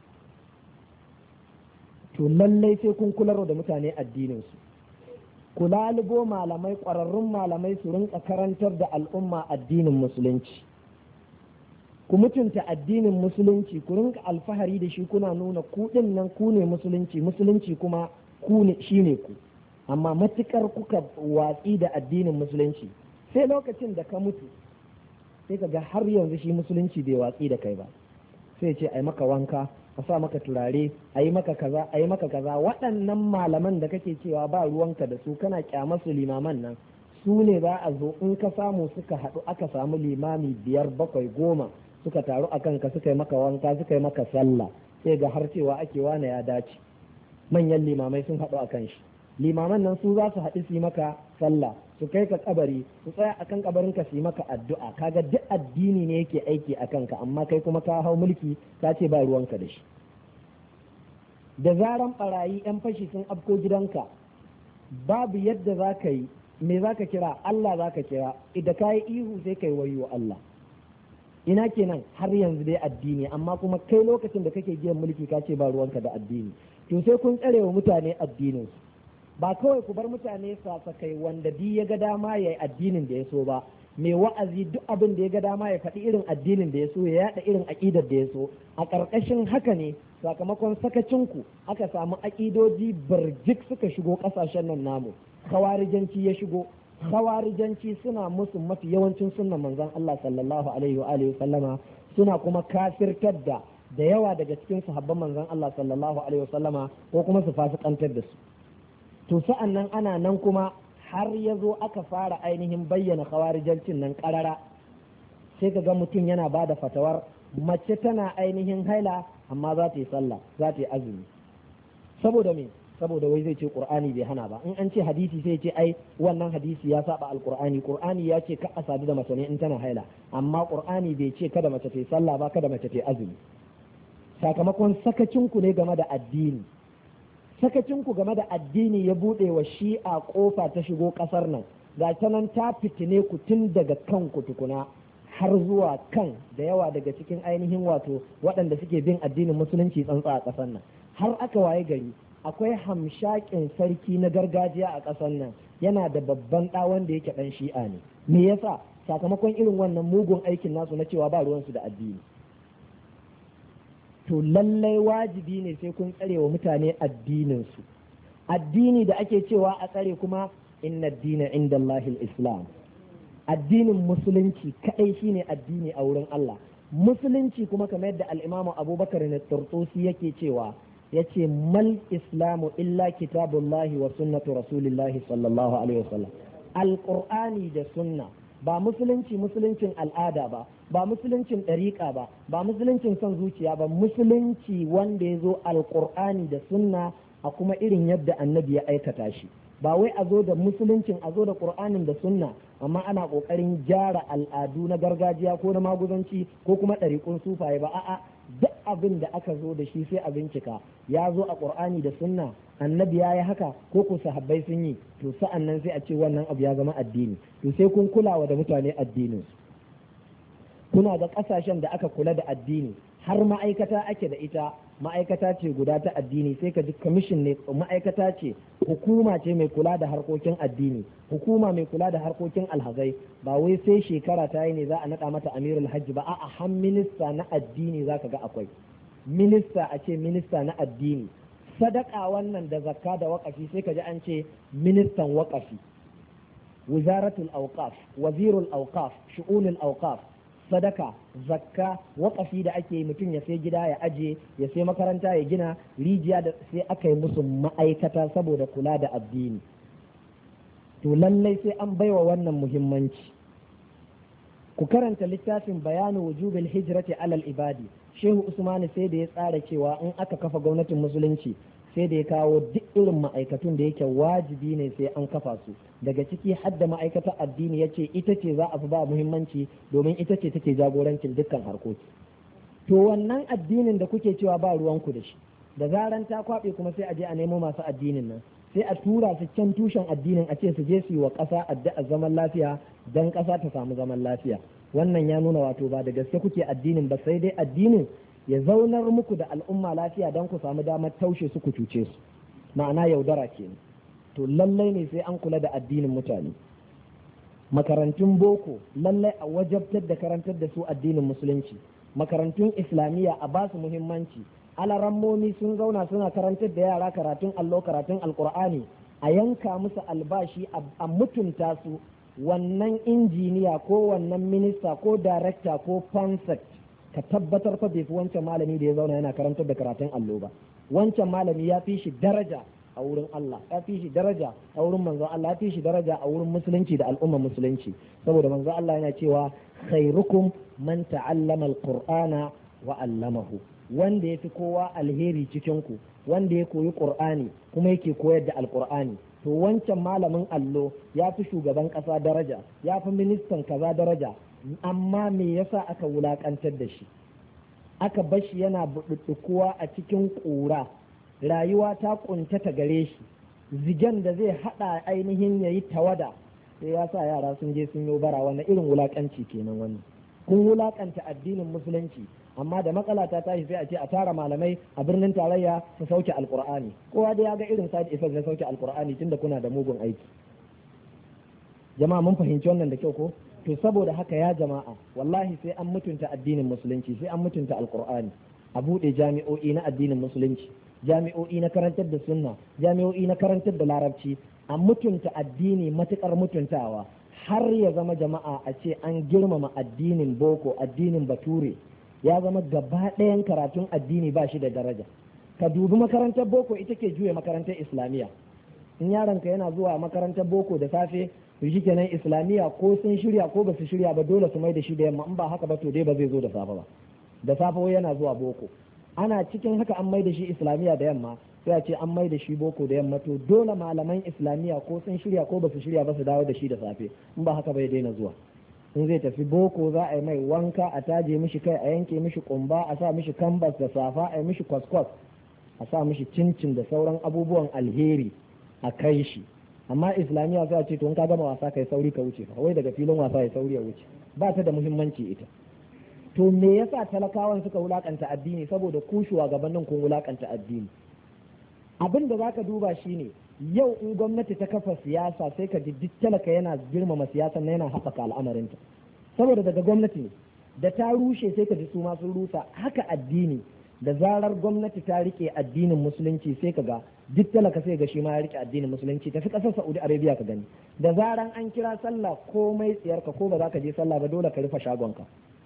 To lallai sai kun kular da mutane addininsu. Ku lalubo malamai, ƙwararrun malamai su rinka karantar da al'umma addinin musulunci. Ku mutunta addinin musulunci, ku rinka alfahari da shi, kuna nuna ku ɗin nan ku ne musulunci, musulunci kuma ku ne shi ne ku. Amma matukar kuka watsi da addinin musulunci, sai lokacin da ka mutu sai ka ga har yanzu shi musulunci bai watsi da kai ba. Sai ce ai maka wanka, a sa maka turare, a yi maka kaza, a yi maka kaza. Waɗannan malaman da kake cewa ba ruwanka da su, kana kyamar su limaman nan, su ne za a zo in ka samu suka haɗu aka samu limami biyar bakwai goma suka taru a kanka, suka yi maka wanka, suka yi maka sallah, sai ga har cewa ake wane ya dace. Manyan limamai sun haɗu a kan shi. Limaman nan su za su haɗu su yi maka sallah, su kai ka kabari, su tsaya akan kabarin ka su yi maka addu'a. Kaga duk addini ne yake aiki a kanka, amma kai kuma ka hau mulki ka ce ba ruwanka da shi. Da zaran barayi yan fashi sun afko gidanka, babu yadda za ka yi, me za ka kira? Allah za ka kira. Idan ka yi ihu sai ka yi wayo Allah. Ina kenan har yanzu dai addini, amma kuma kai lokacin da kake giyan mulki ka ce ba ruwanka da addini. To sai kun tsare wa mutane addinin su. Ba kawai ku bar mutane sasakai wanda bi ya ga dama ya yi addinin da ya so ba. Mai wa'azi duk abin da ya ga dama ya faɗi irin addinin da ya so, ya yaɗa irin aƙidar da ya so. A ƙarƙashin haka ne sakamakon sakacinku aka samu aƙidoji birjik suka shigo ƙasashen nan namu. Khawarijanci ya shigo. Khawarijanci suna musu mafi yawancin sunnan manzon Allah sallallahu alaihi wa alihi sallama, suna kuma kafirtar da da yawa daga cikin sahabban manzon Allah sallallahu alaihi wa sallama, ko kuma su fasikantar da su. To sa'an nan ana nan kuma har ya zo aka fara ainihin bayyana khawarijancin nan karara, sai ka ga mutum yana ba da fatawar mace tana ainihin haila amma za ta yi sallah, za ta yi azumi. Saboda me? Saboda wai zai ce qur'ani bai hana ba. In an ce hadisi sai ce ai wannan hadisi ya saba alqur'ani, qur'ani ya ce ka a sadu da mace ne in tana haila, amma qur'ani bai ce kada mace ta yi sallah ba, kada mace ta yi azumi. Sakamakon sakacinku ne game da addini. Sakacinku game da addini ya buɗe wa shi'a ƙofa ta shigo ƙasar nan, ga ta nan ta fitine ku tun daga kanku tukuna har zuwa kan da yawa daga cikin ainihin wato waɗanda suke bin addinin musulunci tsantsa a ƙasar nan. Har aka waye gari akwai hamshakin sarki na gargajiya a ƙasar nan, yana da babban ɗa wanda yake ɗan shi'a ne. Me yasa? Sakamakon irin wannan mugun aikin nasu na cewa ba ruwansu da addini. To lallai wajibi ne sai kun tsare wa mutane addininsu. Addini da ake cewa a tsare kuma inna dina inda Allahil Islam. Addinin musulunci kaɗai shine addini a wurin Allah. Musulunci kuma kamar yadda al'imamu Abubakar na Tartusi yake cewa, yace mal islamu illa kitabullahi wa sunnatu rasulillahi sallallahu alaihi wasallam. Al-Qur'ani da sunna, ba musulunci musuluncin al'ada ba, ba musuluncin ɗariƙa ba, ba musuluncin son zuciya ba, musulunci wanda ya zo alƙur'ani da sunna a kuma irin yadda annabi ya aikata shi. Ba wai a zo da musuluncin, a zo da ƙur'anin da sunna, amma ana ƙoƙarin gyara al'adu na gargajiya ko na maguzanci ko kuma ɗariƙun sufaye ba. A'a, duk abin da aka zo da shi sai a bincika, ya zo a ƙur'ani da sunna, annabi ya yi haka ko ku sahabbai sun yi, to sa'an nan sai a ce wannan abu ya zama addini. To sai kun kulawa da mutane addinin su. Kuna da ƙasashen da aka kula da addini har ma'aikata ake da ita, ma'aikata ce guda ta addini, sai ka ji kamishin ne, ma'aikata ce, hukuma ce mai kula da harkokin addini, hukuma mai kula da harkokin alhazai, ba wai sai shekara ta yi ne za a naɗa mata amirul hajji ba, a'a har minista na addini za ka ga akwai minista, a ce minista na addini. Sadaka wannan da zakka da waƙafi sai ka ji an ce ministan waƙafi, wizaratul awqaf, wazirul awqaf, shu'unul awqaf. Sadaka, zakka, waƙafi da ake yi, mutum ya sai gida ya aje, ya sai makaranta ya gina, rijiya da sai aka yi musu ma'aikata saboda kula da addini. To lallai sai an baiwa wannan muhimmanci. Ku karanta littafin bayanu wujubil hijrati alal ibadi. Shehu Usmani sai da ya tsara cewa in aka kafa gwamnatin musulunci sai da ya kawo duk irin ma'aikatun da yake wajibi ne sai an kafa su, daga ciki hadda ma'aikatar addini ya ce ita ce za a fi ba muhimmanci domin ita ce take jagorancin dukkan harkoki. To wannan addinin da kuke cewa ba ruwanku da shi, da zaran ta kwaɓe kuma sai a je a nemo masu addinin nan, sai a tura su can tushen addinin a ce su je su yi wa ƙasa addu'a zaman lafiya don ƙasa ta samu zaman lafiya. Wannan ya nuna wato ba da gaske kuke addinin ba, sai dai addinin ya zaunar muku da al'umma lafiya don ku samu damar taushe su ku cuce su, ma'ana yaudara kenan. To lallai ne sai an kula da addinin mutane. Makarantun boko lallai a wajabtar da karantar da su addinin musulunci, makarantun islamiyya a ba su muhimmanci, alarammomi sun zauna suna karantar da yara karatun allo, karatun alkur'ani, a yanka musu albashi, a mutunta su. Wannan injiniya ko wannan minista ko darakta ko fansek, ka tabbatar fa bai fi wancan malami da ya zauna yana karantar da karatun allo ba. Wancan malami ya fi shi daraja a wurin Allah, ya fi shi daraja a wurin manzon Allah, ya fi shi daraja a wurin musulunci da al'umma musulunci, saboda manzon Allah yana cewa khairukum man ta'allama alqur'ana wa 'allamahu. Wanda ya fi kowa alheri cikin ku wanda ya koyi qur'ani kuma yake koyar da alqur'ani. To wancan malamin allo ya fi shugaban ƙasa daraja, ya fi ministan kaza daraja, amma me yasa aka wulakantar da shi, aka bashi yana buɗuɗɗukuwa a cikin ƙura, rayuwa ta ƙuntata gare shi, zigen da zai haɗa ainihin yayi tawada, sai ya sa yara sun je sun yi bara. Wannan irin wulakanci kenan wannan. Kun wulakanta addinin musulunci, amma da matsala ta tashi sai a ce a tara malamai a birnin tarayya su sauke alkur'ani. Kowa da ya ga irin side effect na sauke alkur'ani tunda kuna da mugun aiki. Jama'a mun fahimci wannan da kyau ko? To saboda haka ya jama'a, wallahi sai an mutunta addinin musulunci, sai an mutunta alkur'ani. A buɗe jami'o'i na addinin musulunci, jami'o'i na karantar da sunna, jami'o'i na karantar da larabci, a mutunta addini matukar mutuntawa, har ya zama jama'a a ce an girmama addinin boko, addinin bature, ya zama gaba ɗayan karatun addini ba shi da daraja. Ka dubi makarantar boko ita ke juya makarantar islamiyya. In yaronka yana zuwa makarantar boko da safe, to shi kenan islamiyya ko sun shirya ko ba su shirya ba dole su mai da shi da yamma, in ba haka ba to dai ba zai zo da safe ba. Da safe wai yana zuwa boko, ana cikin haka an mai da shi islamiyya da yamma, sai a ce an mai da shi boko da yamma, to dole malaman islamiyya ko sun shirya ko ba su shirya ba su dawo da shi da safe, in ba haka bai daina zuwa. In zai tafi boko za a yi mai wanka, a taje mishi kai, a yanke mishi kumba, a sa mishi kambas da safa, a yi mishi kwaskwas, a sa mishi cincin da sauran abubuwan alheri a kai shi. Amma islamiyya za a ce to in ka gama wasa kai sauri ka wuce, wai daga filin wasa ya sauri ya wuce, ba ta da muhimmanci ita. To me yasa talakawan suka wulakanta addini? Saboda ku shugabannin kun wulakanta addini. Abin da zaka duba shine yau in gwamnati ta kafa siyasa sai ka ji duk talaka yana girmama siyasa na yana haɓaka al'amarinta, saboda daga gwamnati ne. Da ta rushe sai ka ji su ma sun rusa. Haka addini, da zarar gwamnati ta rike addinin musulunci sai ka ga duk talaka sai ga shi ma ya rike addinin musulunci. Tafi ƙasar Saudi Arabia ka gani, da zaran an kira sallah komai tsiyarka ko ba za ka je sallah ba dole ka rufe shagonka,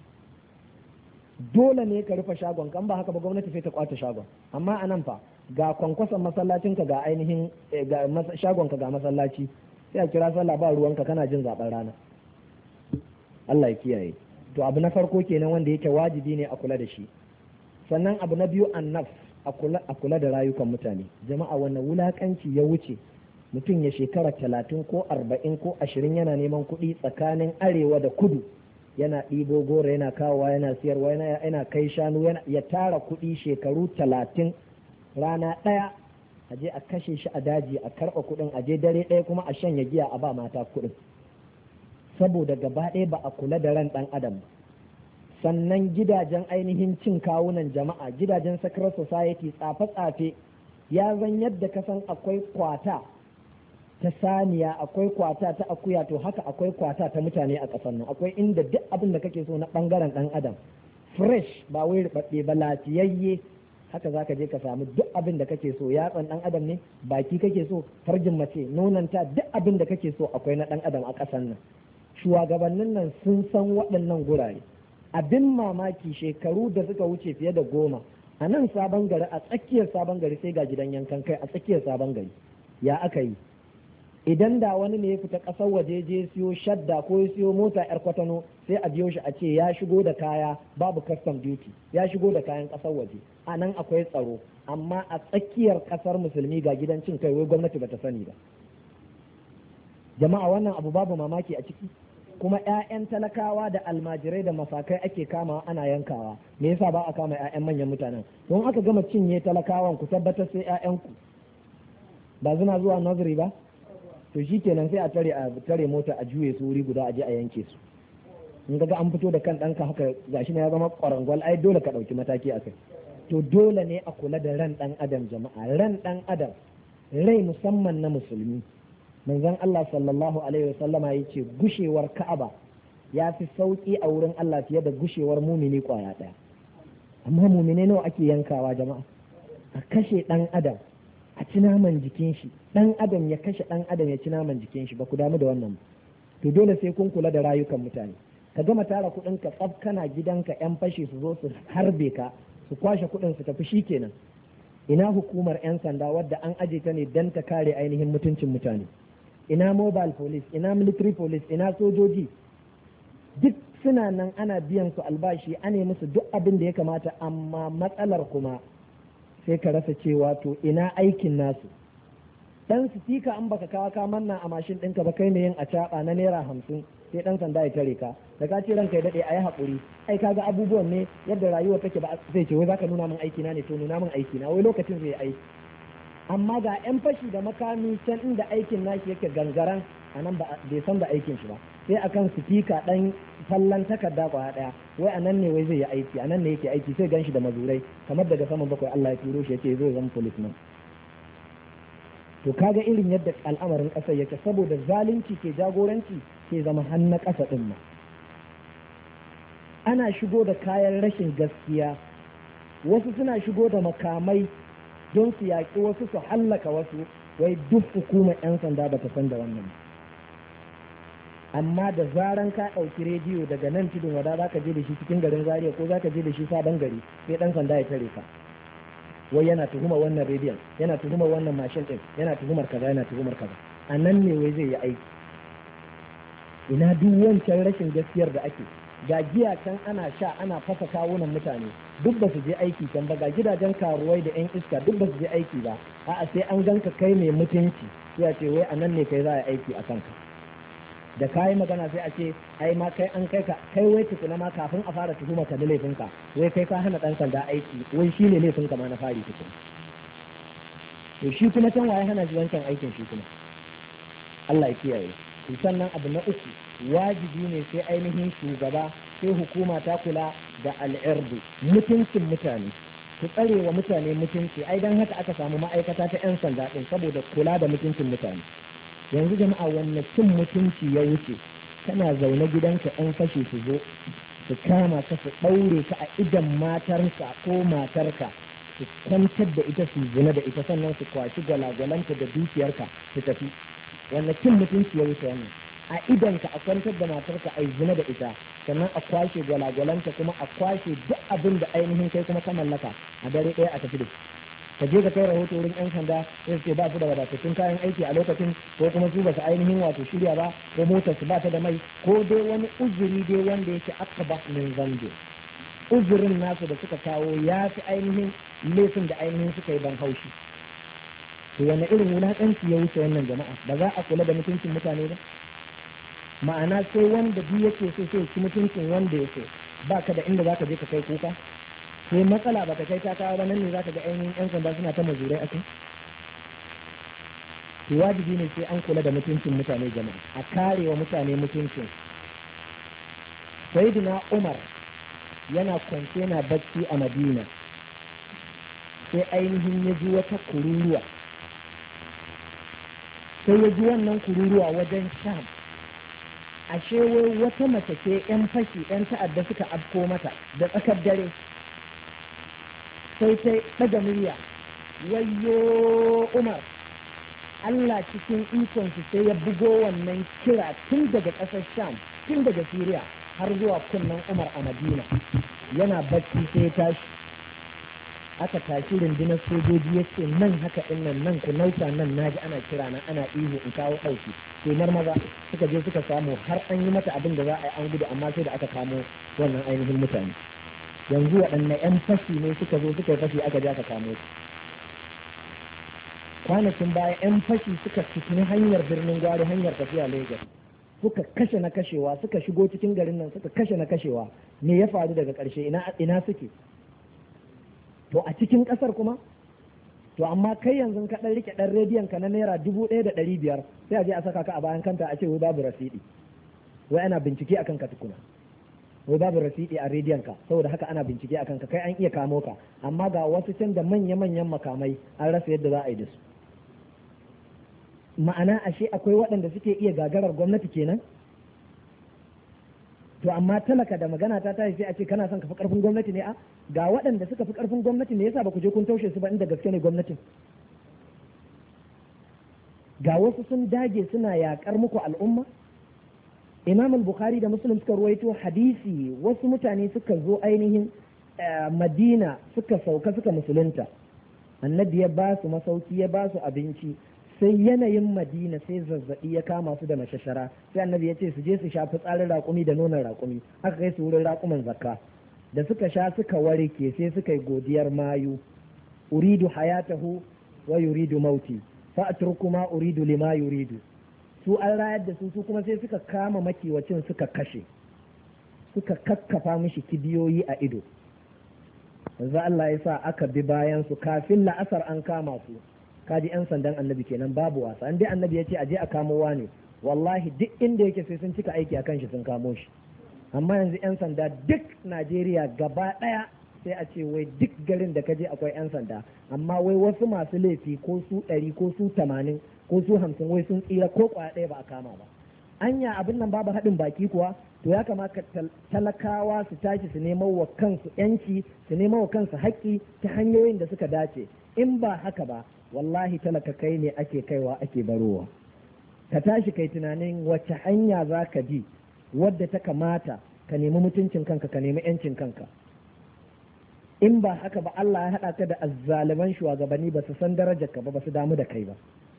dole ne ka rufe shagon kan, ba haka ba gwamnati sai ta kwace shagon. Amma a nan fa ga kwankwason masallacinka ga ainihin ga shagonka ga masallaci, sai a kira sallah ba ruwanka, kana jin zaben rana. Allah ya kiyaye. To abu na farko kenan wanda yake wajibi ne a kula da shi. Sannan abu na biyu annaf, a kula a kula da rayukan mutane. Jama'a wannan wulakanci ya wuce mutum ya shekara talatin ko arba'in ko ashirin yana neman kuɗi tsakanin arewa da kudu, yana ɗibo goro yana kawowa yana siyarwa yana kai shanu, yana ya tara kuɗi shekaru talatin, rana ɗaya a je a kashe shi a daji a karɓa kuɗin, a je dare ɗaya kuma a shanya giya a ba mata kuɗin, saboda gaba ɗaya ba a kula da ran ɗan adam ba, sannan gidajen ainihin cin kawunan jama'a, gidajen secret society, tsafe-tsafe, ya zan yadda ka san akwai kwata ta saniya, akwai kwata ta akuya, to haka akwai kwata ta mutane a ƙasar nan. Akwai inda duk abin da kake so na ɓangaren ɗan adam fresh, ba wai rubabbe ba, lafiyayye, haka zaka je ka samu duk abin da kake so. Yatsan ɗan adam ne, baki kake so, farjin mace, nonanta, duk abin da kake so akwai na ɗan adam a ƙasar nan. Shugabannin nan sun san waɗannan gurare. Abin mamaki, shekaru da suka wuce fiye da goma a nan sabon gari, a tsakiyar sabon gari sai ga gidan yankan kai a tsakiyar sabon gari. Ya aka yi? Idan da wani ne ya fita ƙasar waje je siyo shadda ko ya siyo mota yar kwatano, sai a biyo shi a ce ya shigo da kaya babu custom duty, ya shigo da kayan ƙasar waje. A nan akwai tsaro, amma a tsakiyar ƙasar musulmi ga gidan cin kai wai gwamnati bata sani ba. Jama'a, wannan abu babu mamaki a ciki. Kuma 'ya'yan talakawa da almajirai da masakai ake kama ana yankawa. Me yasa ba a kama 'ya'yan manyan mutanen? Don aka gama cinye talakawan, ku tabbatar sai 'ya'yanku ba suna zuwa nazari ba, to shi kenan sai a tare a tare mota a juye su wuri guda a je a yanke su. In ga an fito da kan ɗanka haka gashi ne ya zama ƙwarangwal, ai dole ka ɗauki mataki a kai. To dole ne a kula da ran ɗan adam jama'a, ran ɗan adam, rai musamman na musulmi. Manzon Allah sallallahu alaihi wasallama ya ce gushewar Ka'aba ya fi sauki a wurin Allah fiye da gushewar mumini kwaya ɗaya. Amma mumine nawa ake yankawa jama'a? A kashe ɗan adam, a ci naman jikin shi, ɗan adam ya kashe ɗan adam ya ci naman jikin shi. Ba ku damu da wannan ba. To dole sai kun kula da rayukan mutane. Ka gama tara kuɗin ka tsaf, kana gidanka yan fashi su zo su harbe ka, su kwashe kuɗin su tafi, shi kenan. Ina hukumar 'yan sanda wadda an aje ta ne don ta kare ainihin mutuncin mutane? Ina mobile police, ina military police, ina sojoji? Duk suna nan ana biyan su albashi, ane musu duk abin da ya kamata, amma matsalar kuma sai ka rasa cewa to ina aikin nasu. Dan sifika an baka kawo ka manna a mashin ɗinka ba, kai ne yin a caɓa na naira hamsin, sai ɗan sanda ya tare ka, da ka ce ranka ya daɗe a yi haƙuri, ai kaga abubuwan ne yadda rayuwa take, ba zai ce wai zaka nuna min aiki na ne, to nuna min aiki na, wai lokacin zai aiki. Amma ga 'yan fashi da makami can inda aikin nashi yake gangaran, a nan bai san da aikin shi ba, sai akan sifika ɗan fallan takarda kwaya ɗaya, wai a nan ne wai zai yi aiki, a nan ne yake aiki, sai gan shi da mazurai kamar daga saman bakwai Allah ya turo shi yake zai zama policeman. To kaga irin yadda al'amarin ƙasar yake, saboda zalunci ke jagoranci, ke zama hannu ƙasa ɗin ma. Ana shigo da kayan rashin gaskiya, wasu suna shigo da makamai don su yaƙi wasu, su hallaka wasu, wai duk hukumar 'yan sanda ba ta san da wannan. Amma da zaran ka ɗauki rediyo daga nan tudun wada za ka je da shi cikin garin Zaria ko za ka je da shi sabon gari, sai ɗan sanda ya tare ka, wai yana tuhumar wannan rediyon, yana tuhumar wannan mashin ɗin, yana tuhumar kaza, yana tuhumar kaza. A nan ne wai zai yi aiki. Ina duk wancan rashin gaskiyar da ake? Ga giya can ana sha, ana fasa kawunan mutane, duk ba su je aiki can ba. Ga gidajen karuwai da 'yan iska, duk ba su je aiki ba. A'a, sai an ganka kai mai mutunci, sai a ce wai a nan ne kai za a aiki a kanka. Da kayi magana sai a ce ai ma kai an kai ka, kai wai tukuna ma kafin a fara tuhuma ka da laifinka, wai kai ka hana ɗan sanda aiki, wai shi ne laifinka ma na fari tukuna. To shi kuma can waye hana shi wancan aikin shi kuma? Allah ya kiyaye. Sannan abu na uku, wajibi ne sai ainihin shugaba, sai hukuma ta kula da al'irdu, mutuncin mutane, su tsare wa mutane mutunci. Ai dan haka aka samu ma'aikata ta 'yan sanda ɗin, saboda kula da mutuncin mutane. Yanzu jama'a, wannan cin mutunci ya wuce, kana zaune gidanka 'yan fashe su zo su kama ka, su ɗaure ka a idan matarka ko matarka, su kwantar da ita, su zina da ita, sannan su kwashi gwalagwalanta da dukiyarka su tafi. Wannan cin mutunci ya wuce wannan. A idanka a kwantar da matarka a zina da ita, sannan a kwashe gwalagwalanta, kuma a kwashe duk abin da ainihin kai kuma ka mallaka, a dare ɗaya a tafi da shi. Ka je ka kai rahoto wurin 'yan sanda, sai su ce ba su da wadatattun kayan aiki a lokacin, ko kuma su ba su ainihin wato shirya ba, ko motar su ba ta da mai, ko dai wani uzuri dai wanda yake akaba min zango. Uzurin nasu da suka kawo ya fi ainihin laifin da ainihin suka yi ban haushi. To wani irin wulaƙanci ya wuce wannan jama'a? Ba za a kula da mutuncin mutane ba? Ma'ana sai wanda duk yake so sai ci mutuncin wanda yake, ba ka da inda za ka je ka kai kuka, sai matsala ba ta kai ta kawo ba, nan ne za ka ga ainihin 'yan sanda suna ta mazurai akai. To wajibi ne sai an kula da mutuncin mutane jama'a, a kare wa mutane mutuncin. Sayyidina Umar yana kwance na bacci a Madina sai ainihin ya ji wata kururuwa sai ya ji wannan kururuwa wajen Sham ashe wai wata mace ce yan fashi yan ta'adda suka afko mata da tsakar dare sai ta ɗaga murya wayyo Umar Allah cikin ikonsu sai ya bugo wannan kira tun daga ƙasar Sham tun daga Syria har zuwa kunnen Umar a Madina yana bacci sai ya tashi aka tashi rundunar sojoji ya ce nan haka ɗin nan nan ku nauta nan naji ana kira nan ana ihu in kawo ɗauki sai marmaza suka je suka samu har an yi mata abin da za a yi an gudu amma sai da aka kamo wannan ainihin mutane yanzu waɗanne 'yan fashi ne suka zo suka yi fashi aka je aka kamo su kwanakin baya 'yan fashi suka cikin hanyar birnin gwari hanyar tafiya Lagos suka kashe na kashewa suka shigo cikin garin nan suka kashe na kashewa me ya faru daga ƙarshe ina ina suke to a cikin ƙasar kuma to amma kai yanzu ka ɗan rike ɗan rediyon ka na naira dubu ɗaya da ɗari biyar sai a je a saka ka a bayan kanta a ce wai babu rasidi wai ana bincike akan ka tukuna wai babu rasidi a rediyon ka saboda haka ana bincike akan ka kai an iya kamo ka amma ga wasu can da manya-manyan makamai an rasa yadda za a yi da su ma'ana ashe akwai waɗanda suke iya gagarar gwamnati kenan to amma talaka da magana ta tashi sai a ce kana son ka fi karfin gwamnati ne a ga waɗanda suka fi karfin gwamnati ne yasa ba ku je kun taushe su ba inda gaske ne gwamnatin ga wasu sun dage suna yakar muku al'umma Imam al-Bukhari da Muslim suka ruwaito hadisi wasu mutane suka zo ainihin Madina suka sauka suka musulunta annabi ya ba su masauki ya ba su abinci sai yanayin Madina sai zazzabi ya kama su da mashashara sai annabi ya ce su je su sha fitsarin raƙumi da nonon raƙumi aka kai su wurin raƙuman zakka da suka sha suka warke sai suka yi godiyar mayu uridu hayatahu wa yuridu mauti fa atruku ma uridu lima yuridu su an rayar da su su kuma sai suka kama makiwacin suka kashe suka kakkafa mishi kibiyoyi a ido yanzu Allah ya sa aka bi bayan su kafin la'asar an kama su kaji yan sandan annabi kenan babu wasa an dai annabi ya ce aje a kamo ne wallahi duk inda yake sai sun cika aiki akan shi sun kamo shi amma yanzu yan sanda duk Najeriya gaba daya sai a ce wai duk garin da kaje akwai yan sanda amma wai wasu masu laifi ko su ɗari ko su tamanin ko su hamsin wai sun tsira ko kwaya ɗaya ba a kama ba anya abin nan babu haɗin baki kuwa to ya kamata talakawa su tashi su nemo wa kansu yanci su nemo wa kansu haƙƙi ta hanyoyin da suka dace in ba haka ba wallahi talaka kai ne ake kaiwa ake barowa ka tashi kai tunanin wacce hanya za ka bi wadda ta kamata ka nemi mutuncin kanka ka nemi yancin kanka in ba haka ba Allah ya haɗa ka da azzaliman shugabanni ba su san darajar ka ba ba su damu da kai ba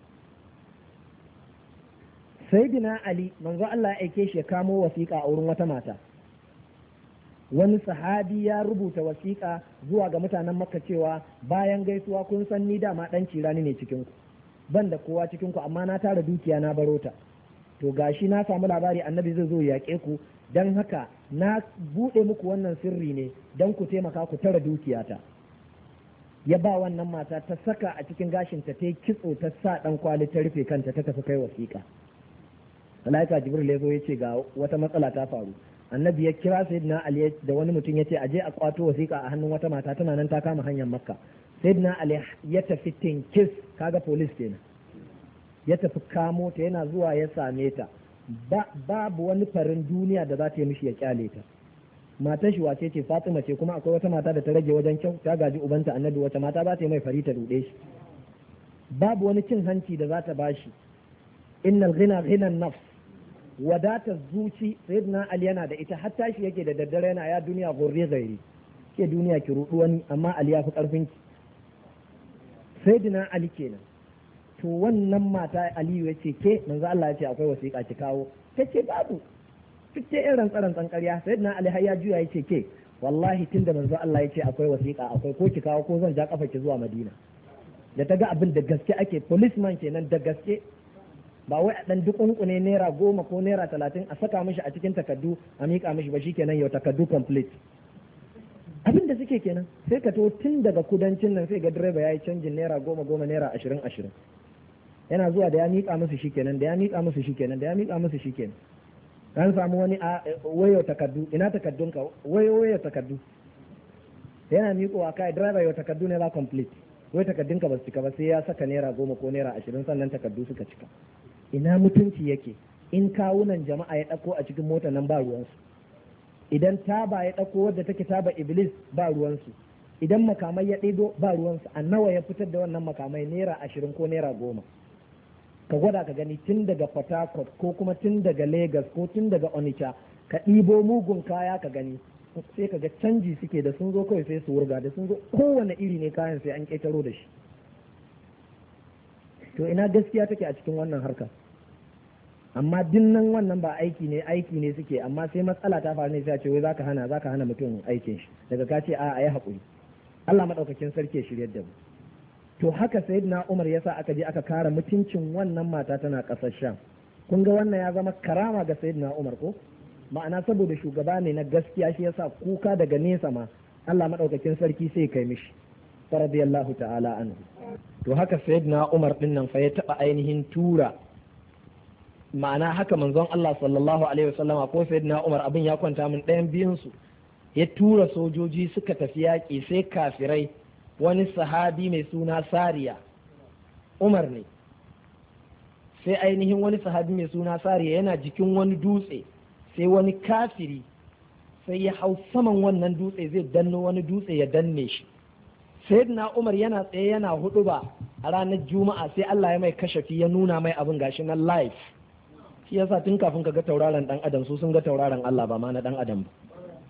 sayyidina Ali manzo Allah ya aike shi ya kamo wasiƙa a wurin wata mata wani sahabi ya rubuta wasiƙa zuwa ga mutanen Makka cewa bayan gaisuwa kun san ni dama dan cirani ne cikin ku ban da kowa cikin ku amma na tara dukiya na baro ta to gashi na samu labari annabi zai zo yaƙe ku dan haka na bude muku wannan sirri ne dan ku taimaka ku tara dukiyata ya ba wannan mata ta saka a cikin gashin ta tai kitso ta sa dan kwali ta rufe kanta ta tafi kai wasiƙa malaika jibril ya zo ya ce ga wata matsala ta faru annabi ya kira sayyidina ali da wani mutum ya ce a je a kwato wasiƙa a hannun wata mata tana nan ta kama hanyar makka sayyidina ali ya tafi tinkis kaga police kenan ya tafi kamo ta yana zuwa ya same ta babu wani farin duniya da za ta yi mishi ya kyale ta matan shi wace ce fatima ce kuma akwai wata mata da ta rage wajen kyau ta gaji ubanta annabi wata mata za ta yi mai fari ta ruɗe shi babu wani cin hanci da za ta bashi innal ghina ghina nafs wadatar zuci sayyidina ali yana da ita hatta shi yake da daddare yana ya duniya gurri gairi ke duniya ki rudu wani amma ali ya fi karfin ki sayyidina ali kenan to wannan mata aliyu ya ce ke manzo Allah ya ce akwai wasiƙa ki kawo ta ce babu fice irin tsaron tsankarya sayyidina ali har ya juya ya ce ke wallahi tunda manzo Allah ya ce akwai wasiƙa akwai ko ki kawo ko zan ja kafa ki zuwa Madina da ta ga abin da gaske ake policeman kenan da gaske ba wai a ɗan dukunkune naira goma ko naira talatin a saka mishi a cikin takardu a miƙa mishi ba shi kenan yau takardu complete abin da suke kenan sai ka to tun daga kudancin nan sai ga direba ya yi canjin naira goma goma naira ashirin ashirin yana zuwa da ya miƙa musu shi kenan da ya miƙa musu shi kenan da ya miƙa musu shi kenan an samu wani a wayo takardu, ina takardunka, wayo wayo takardu, yana miƙowa kai driver yau takardu ne ba complete, wai takardunka ba su cika ba sai ya saka naira goma ko naira ashirin sannan takardu suka cika. Ina mutunci yake in kawunan jama'a ya ɗauko a cikin motar nan ba ruwansu, idan taba ya ɗauko wadda take taba iblis ba ruwansu, idan makamai ya ɗigo ba ruwansu. A nawa ya fitar da wannan makamai? Naira ashirin ko naira goma. Ka gwada ka gani tun daga Port Harcourt ko kuma tun daga Lagos ko tun daga Onitsha ka ɗibo mugun kaya ka gani, sai ka ga canji suke da sun zo kawai sai su wurga, da sun zo kowane iri ne kayan sai an ƙetaro da shi. To ina gaskiya take a cikin wannan harka? Amma dinnan wannan ba aiki ne, aiki ne suke, amma sai matsala ta faru ne sai a ce wai zaka hana zaka hana mutum aikin shi, daga ka ce a a yi haƙuri. Allah madaukakin sarki ya shiryar da mu. To haka sayyidina Umar yasa aka je aka kare mutuncin wannan mata tana ƙasar Sham. Kun ga wannan ya zama karama ga sayyidina Umar ko? Ma'ana saboda shugaba ne na gaskiya shi yasa kuka daga nesa ma Allah madaukakin sarki sai kai mishi. Radiyallahu ta'ala anhu. To haka sayyidina Umar din nan fa ya taba ainihin tura, ma'ana haka manzon Allah sallallahu alaihi wasallama ko sayyidina Umar abin ya kwanta min ɗayan biyun su, ya tura sojoji suka tafi yaƙi sai kafirai, wani sahabi mai suna Sariya, Umar ne, sai ainihin wani sahabi mai suna Sariya yana jikin wani dutse, sai wani kafiri sai ya hau saman wannan dutse zai danno wani dutse ya danne shi. Sayyidina Umar yana tsaye yana hudu ba a ranar Juma'a sai Allah ya mai kashafi ya nuna mai abin gashi na live. Shi yasa tun kafin ka ga tauraron dan adam su sun ga tauraron Allah ba ma na dan adam ba.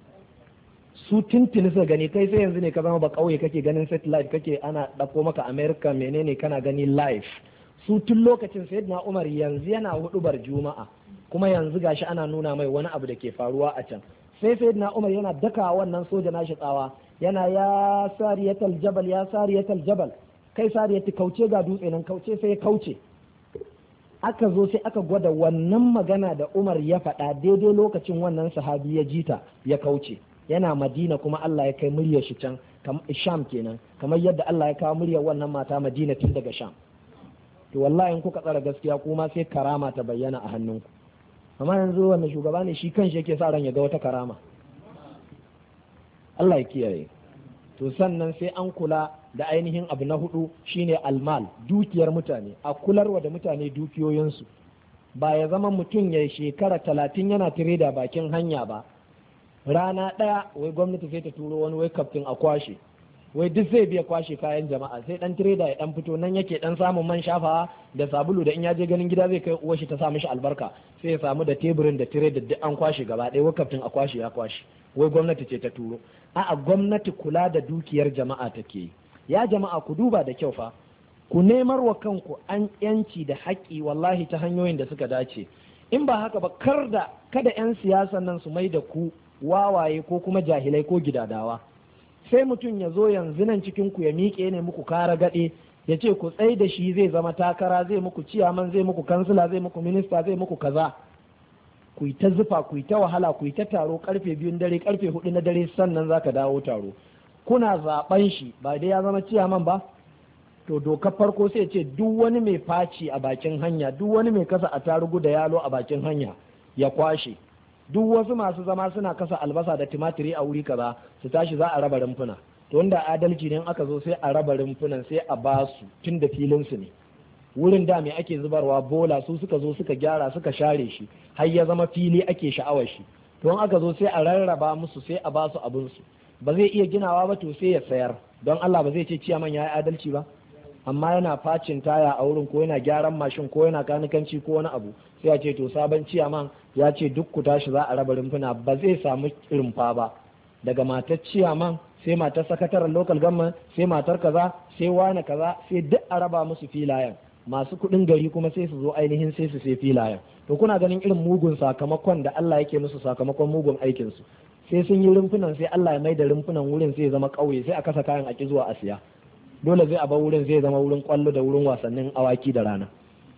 Su tuntuni suka gani, kai sai yanzu ne ka zama ba kauye kake ganin satellite kake ana ɗauko maka America menene kana gani live. Su tun lokacin Sayyidina Umar yanzu yana hudubar Juma'a kuma yanzu gashi ana nuna mai wani abu da ke faruwa a can. Sai Sayyidina Umar yana daka wannan soja nashi tsawa, yana ya sariyatal jabal ya sariyatal jabal, kai sariyati kauce ga dutse nan, kauce sai ya kauce. Aka zo sai aka gwada wannan magana da Umar ya faɗa daidai lokacin wannan sahabi ya jita ya kauce. Yana Madina kuma Allah ya kai muryar shi can Sham kenan, kamar yadda Allah ya kawo muryar wannan mata Madina tun daga Sham. To wallahi in kuka tsara gaskiya kuma sai karama ta bayyana a hannunku. Amma yanzu wannan shugaba ne shi kanshi yake sa ran ya ga wata karama. Allah ya kiyaye. To sannan sai an kula da ainihin abu na hudu shine almal, dukiyar mutane, a kularwa da mutane dukiyoyinsu. Ba ya zama mutum ya shekara talatin yana tireda bakin hanya ba, rana ɗaya wai gwamnati sai ta turo wani wai kaftin a kwashe, wai duk zai biya kwashe kayan jama'a, sai dan tireda ya dan fito nan yake dan samun man shafawa da sabulu da in ya je ganin gida zai kai uwar shi ta sa mishi albarka, sai ya samu da teburin da tireda duk an kwashe gaba ɗaya, wai kaftin a kwashe ya kwashe, wai gwamnati ce ta turo. A'a, gwamnati kula da dukiyar jama'a take yi. Ya jama'a ku duba da kyau fa, ku nemar wa kanku an yanci da haƙƙi wallahi ta hanyoyin da suka dace. In ba haka ba kar da kada 'yan siyasan nan su mai da ku wawaye ko kuma jahilai ko gidadawa. Sai mutum ya zo yanzu nan cikin ku ya miƙe ne muku kara gaɗe, ya ce ku tsai da shi zai zama takara, zai muku ciyaman, zai muku kansila, zai muku minista, zai muku kaza. Ku yi ta zufa, ku yi ta wahala, ku yi ta taro karfe biyun dare, karfe hudu na dare sannan za ka dawo taro. Kuna zaɓen shi ba dai ya zama ciyaman ba? To dokar farko sai ce duk wani mai faci a bakin hanya, duk wani mai kasa a tarugu da yalo a bakin hanya ya kwashe. Duk wasu masu zama suna kasa albasa da tumatiri a wuri kaza su tashi za a raba rumfuna. To wanda adalci ne aka zo sai a raba rumfunan sai a ba su tun da filin su ne. Wurin da me ake zubarwa bola su suka zo suka gyara suka share shi har ya zama fili ake sha'awar shi. To in aka zo sai a rarraba musu sai a ba su abin su. Ba zai iya ginawa ba to sai ya sayar. Don Allah ba zai ce ciyaman ya yi adalci ba. Amma yana facin taya a wurin ko yana gyaran mashin ko yana kanikanci ko wani abu sai ya ce to sabon ciyaman ya ce duk ku tashi za a raba rumfuna, ba zai samu rumfa ba. Daga matar ciyaman sai matar sakataren local government sai matar kaza sai wani kaza sai duk a raba musu filayen. Masu kuɗin gari kuma sai su zo ainihin sai su sai filayen. To kuna ganin irin mugun sakamakon da Allah yake musu sakamakon mugun aikinsu. Sai sun yi rumfunan sai Allah ya mai da rumfunan wurin sai ya zama ƙauye, sai a kasa kayan a ki zuwa a siya. Dole zai a bar wurin zai zama wurin kwallo da wurin wasannin awaki da rana.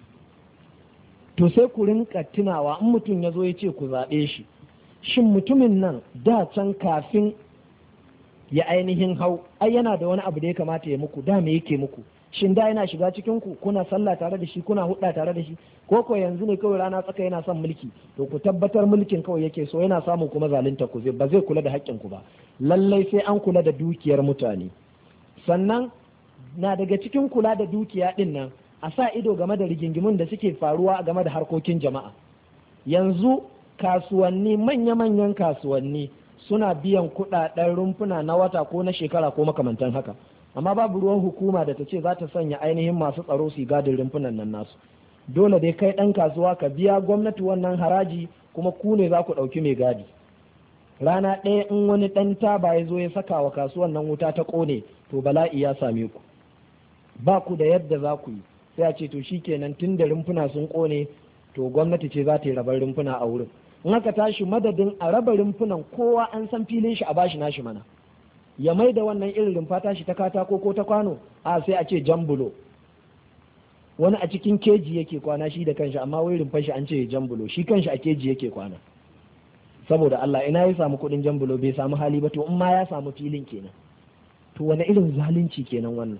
To sai ku rinka tunawa in mutum ya zo ya ce ku zaɓe shi, shin mutumin nan da can kafin ya ainihin hau ai yana da wani abu da ya kamata ya muku, da me yake muku? shin da yana shiga cikin ku kuna sallah tare da shi kuna hudda tare da shi ko ko yanzu ne kawai rana tsaka yana son mulki to ku tabbatar mulkin kawai yake so yana samun kuma zalunta ku zai ba zai kula da haƙƙin ku ba lallai sai an kula da dukiyar mutane. Sannan na daga cikin kula da dukiya din nan a sa ido game da rigingimun da suke faruwa game da harkokin jama'a. Yanzu kasuwanni manya-manyan kasuwanni suna biyan kuɗaɗen rumfuna na wata ko na shekara ko makamantan haka, amma babu ruwan hukuma da ta ce za ta sanya ainihin masu tsaro su gadin rumfunan nan nasu. Dole dai kai ɗan kasuwa ka biya gwamnati wannan haraji kuma ku ne za ku ɗauki mai gadi. Rana ɗaya in wani ɗan taba ya zo ya saka wa kasuwan nan wuta ta ƙone to bala'i ya same ku, ba ku da yadda za ku yi, sai a ce to shikenan tun da rumfuna sun ƙone to gwamnati ce za ta yi rabar rumfuna a wurin. In aka tashi madadin a raba rumfunan kowa an san filin shi a bashi nashi mana, ya mai da wannan irin rumfa tashi ta katako ko ta kwano a sai a ce jambulo, wani a cikin keji yake kwana shi da kanshi amma wai rumfar shi an ce jambulo, shi kanshi a keji yake kwana. Saboda Allah ina ya samu kuɗin jambulo bai samu hali ba, to in ma ya samu filin kenan, to wani irin zalunci kenan wannan.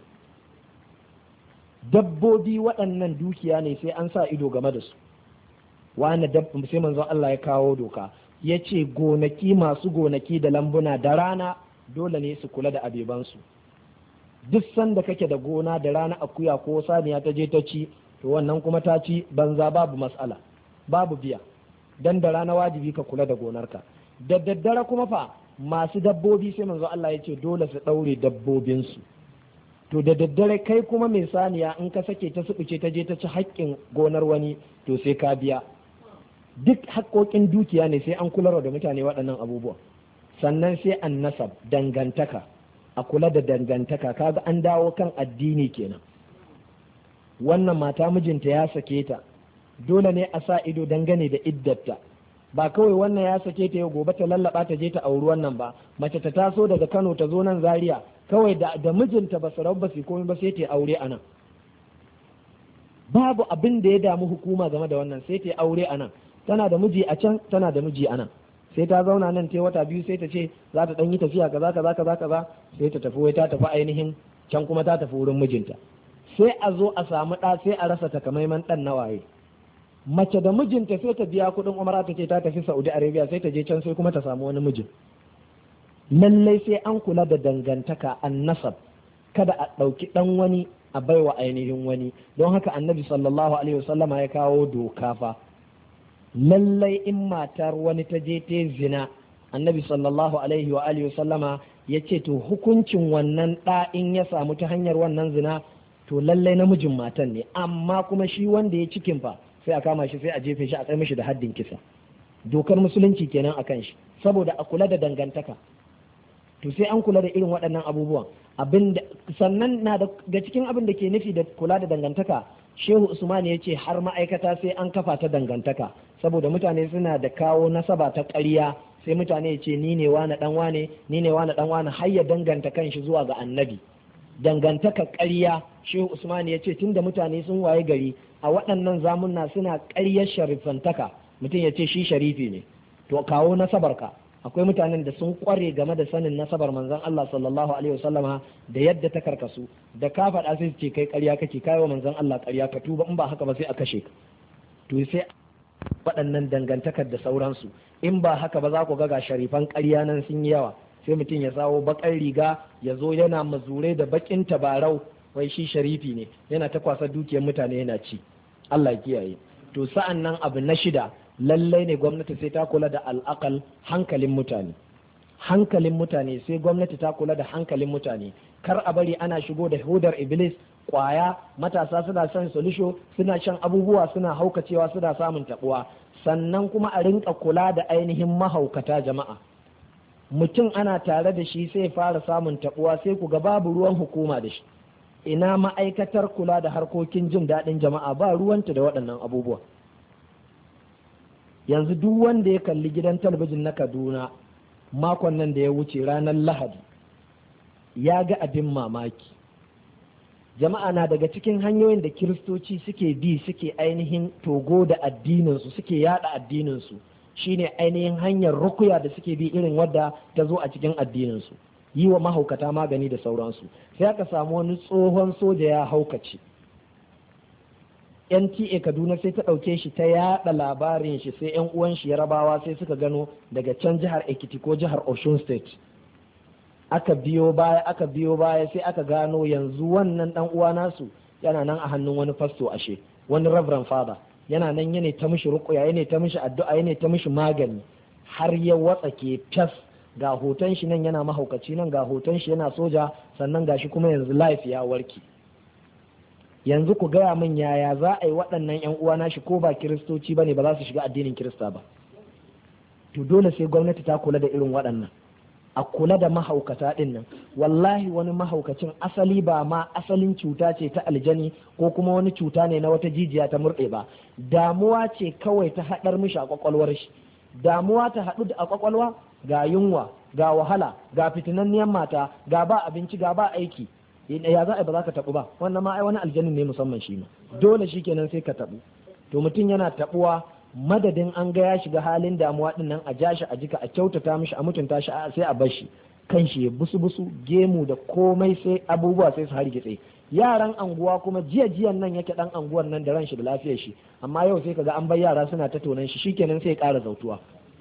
Dabbobi waɗannan dukiya ne sai an sa ido game da su. Wani dabba sai manzon Allah ya kawo doka ya ce gonaki masu gonaki da lambuna da rana dole ne su kula da abebansu. Duk sanda kake da gona da rana akuya ko saniya ta je ta ci to wannan kuma ta ci banza, babu matsala, babu biya, dan da rana wajibi ka kula da gonarka. Da daddare kuma fa masu dabbobi sai manzon Allah ya ce dole su ɗaure dabbobinsu. To da daddare kai kuma mai saniya in ka sake ta suɓuce ta je ta ci haƙƙin gonar wani to sai ka biya. Duk haƙƙoƙin dukiya ne sai an kula da mutane waɗannan abubuwa. Sannan sai an nasab dangantaka, a kula da dangantaka, kaga an dawo kan addini kenan. Wannan mata mijinta ya sake ta, dole ne a sa ido dangane da iddarta, ba kawai wannan ya sake ta yau gobe ta lallaba ta je ta auri wannan ba. Mace ta taso daga Kano ta zo nan Zaria kawai da, da mijinta ba su rabu ba su komai ba sai ta aure a nan. Babu abin da ya damu hukuma game da wannan, sai ta aure a nan, tana da miji a can tana da miji a nan, sai ta zauna nan ta wata biyu sai ta ce za ta ɗan yi tafiya kaza kaza kaza kaza sai ta tafi wai ta tafi ainihin can kuma ta tafi wurin mijinta, sai a zo a samu ɗa sai a rasa takamaiman ɗan na waye. Mace da mijinta sai ta biya kuɗin umara ta ce ta tafi Saudi Arabia sai ta je can sai kuma ta samu wani mijin. Lallai sai an kula da dangantaka an nasab, kada a ɗauki ɗan wani a baiwa ainihin wani. Don haka annabi sallallahu alaihi wasallama ya kawo doka fa, lallai in matar wani ta je ta zina, annabi sallallahu alaihi wa alihi wasallama ya ce to hukuncin wannan ɗa in ya samu ta hanyar wannan zina to lallai namijin matan ne, amma kuma shi wanda ya cikin fa sai a kama shi sai a jefe shi a tsaye mishi da haddin kisa. Dokar musulunci kenan akan shi, saboda a kula da dangantaka. To sai an kula da irin waɗannan abubuwan. Abin da sannan na daga cikin abin da ke nufi da kula da dangantaka, Shehu Usman ya ce har ma'aikata sai an kafa ta dangantaka, saboda mutane suna da kawo nasaba ta ƙarya, sai mutane ya ce ni ne wani dan wane ni ne wani dan wane har ya danganta kanshi zuwa ga annabi. Dangantaka ƙarya, Shehu Usman ya ce tunda mutane sun waye gari a waɗannan zamunna suna ƙaryar sharifantaka, mutum ya ce shi sharifi ne, to kawo nasabarka. Akwai mutanen da sun kware game da sanin nasabar manzon Allah sallallahu alaihi wasallama da yadda ta karkasu, da ka faɗa sai ce kai ƙarya kake, kai wa manzon Allah ƙarya, ka tuba, in ba haka ba sai a kashe ka. To sai waɗannan dangantakar da sauransu, in ba haka ba za ku ga ga sharifan ƙarya nan sun yi yawa, sai mutum ya sawo baƙar riga ya zo yana mazure da baƙin tabarau, wai shi sharifi ne, yana ta kwasa dukiyar mutane yana ci. Allah kiyaye. To sa'an nan abu na shida, lallai ne gwamnati sai ta kula da al'akal, hankalin mutane. Hankalin mutane sai gwamnati ta kula da hankalin mutane, kar a bari ana shigo da hudar iblis, kwaya, matasa suna shan solisho, suna shan abubuwa, suna haukacewa, suna samun tabuwa. Sannan kuma a rinka kula da ainihin mahaukata jama'a. Mutum ana tare da shi sai fara samun tabuwa, sai ku ga babu ruwan hukuma da shi. Ina ma'aikatar kula da harkokin jin daɗin jama'a, ba ruwanta da waɗannan abubuwa. Yanzu duk wanda ya kalli gidan talabijin na Kaduna makon nan da ya wuce ranar Lahadi ya ga abin mamaki. Jama'a na daga cikin hanyoyin da Kiristoci suke bi suke ainihin togo da addininsu, suke yada addininsu, shine ainihin hanyar rukuya da suke bi irin wadda ta zo a cikin addininsu. yi wa mahaukata magani da sauransu. Sai aka samu wani tsohon soja ya haukace, N T A Kaduna sai ta ɗauke shi ta yaɗa labarin shi, sai yan uwan shi Yarabawa sai suka gano daga can jihar Ekiti ko jihar Osun State, aka biyo baya aka biyo baya sai aka gano yanzu wannan dan uwa nasu yana nan a hannun wani fasto, ashe wani Reverend Father yana nan yana ta mishi ruqya, yana ta mishi addu'a, yana ta mishi magani har ya watsake fas. Ga hoton shi nan yana mahaukaci, nan ga hoton shi yana soja, sannan gashi kuma yanzu life ya warke. Yanzu ku gaya min yaya za a yi waɗannan yan uwa nashi ko ba kiristoci bane ba za su shiga addinin Kirista ba? To dole sai gwamnati ta kula da irin waɗannan, a kula da mahaukata ɗin nan. Wallahi wani mahaukacin asali ba ma asalin cuta ce ta aljani ko kuma wani cuta ne na wata jijiya ta murɗe ba, damuwa ce kawai ta haɗar mishi a kwakwalwar shi. Damuwa ta haɗu a kwakwalwa, ga yunwa, ga wahala, ga fitinanniyar mata, ga ba abinci, ga ba aiki, ya za a ba za ka taɓu ba? Wannan ma ai wani aljanin ne musamman shi ma, dole shi kenan sai ka taɓu. To mutum yana taɓuwa, madadin an ga ya shiga halin damuwa din nan a jashi a jika, a kyautata mishi, a mutunta shi, sai a bar shi kan shi ya busu busu, gemu da komai sai abubuwa sai su hargitse. Yaran anguwa kuma jiya jiyan nan yake dan anguwar nan da ran shi da lafiyar shi, amma yau sai kaga an bar yara suna ta tonan shi, shikenan sai ya ƙara zautuwa.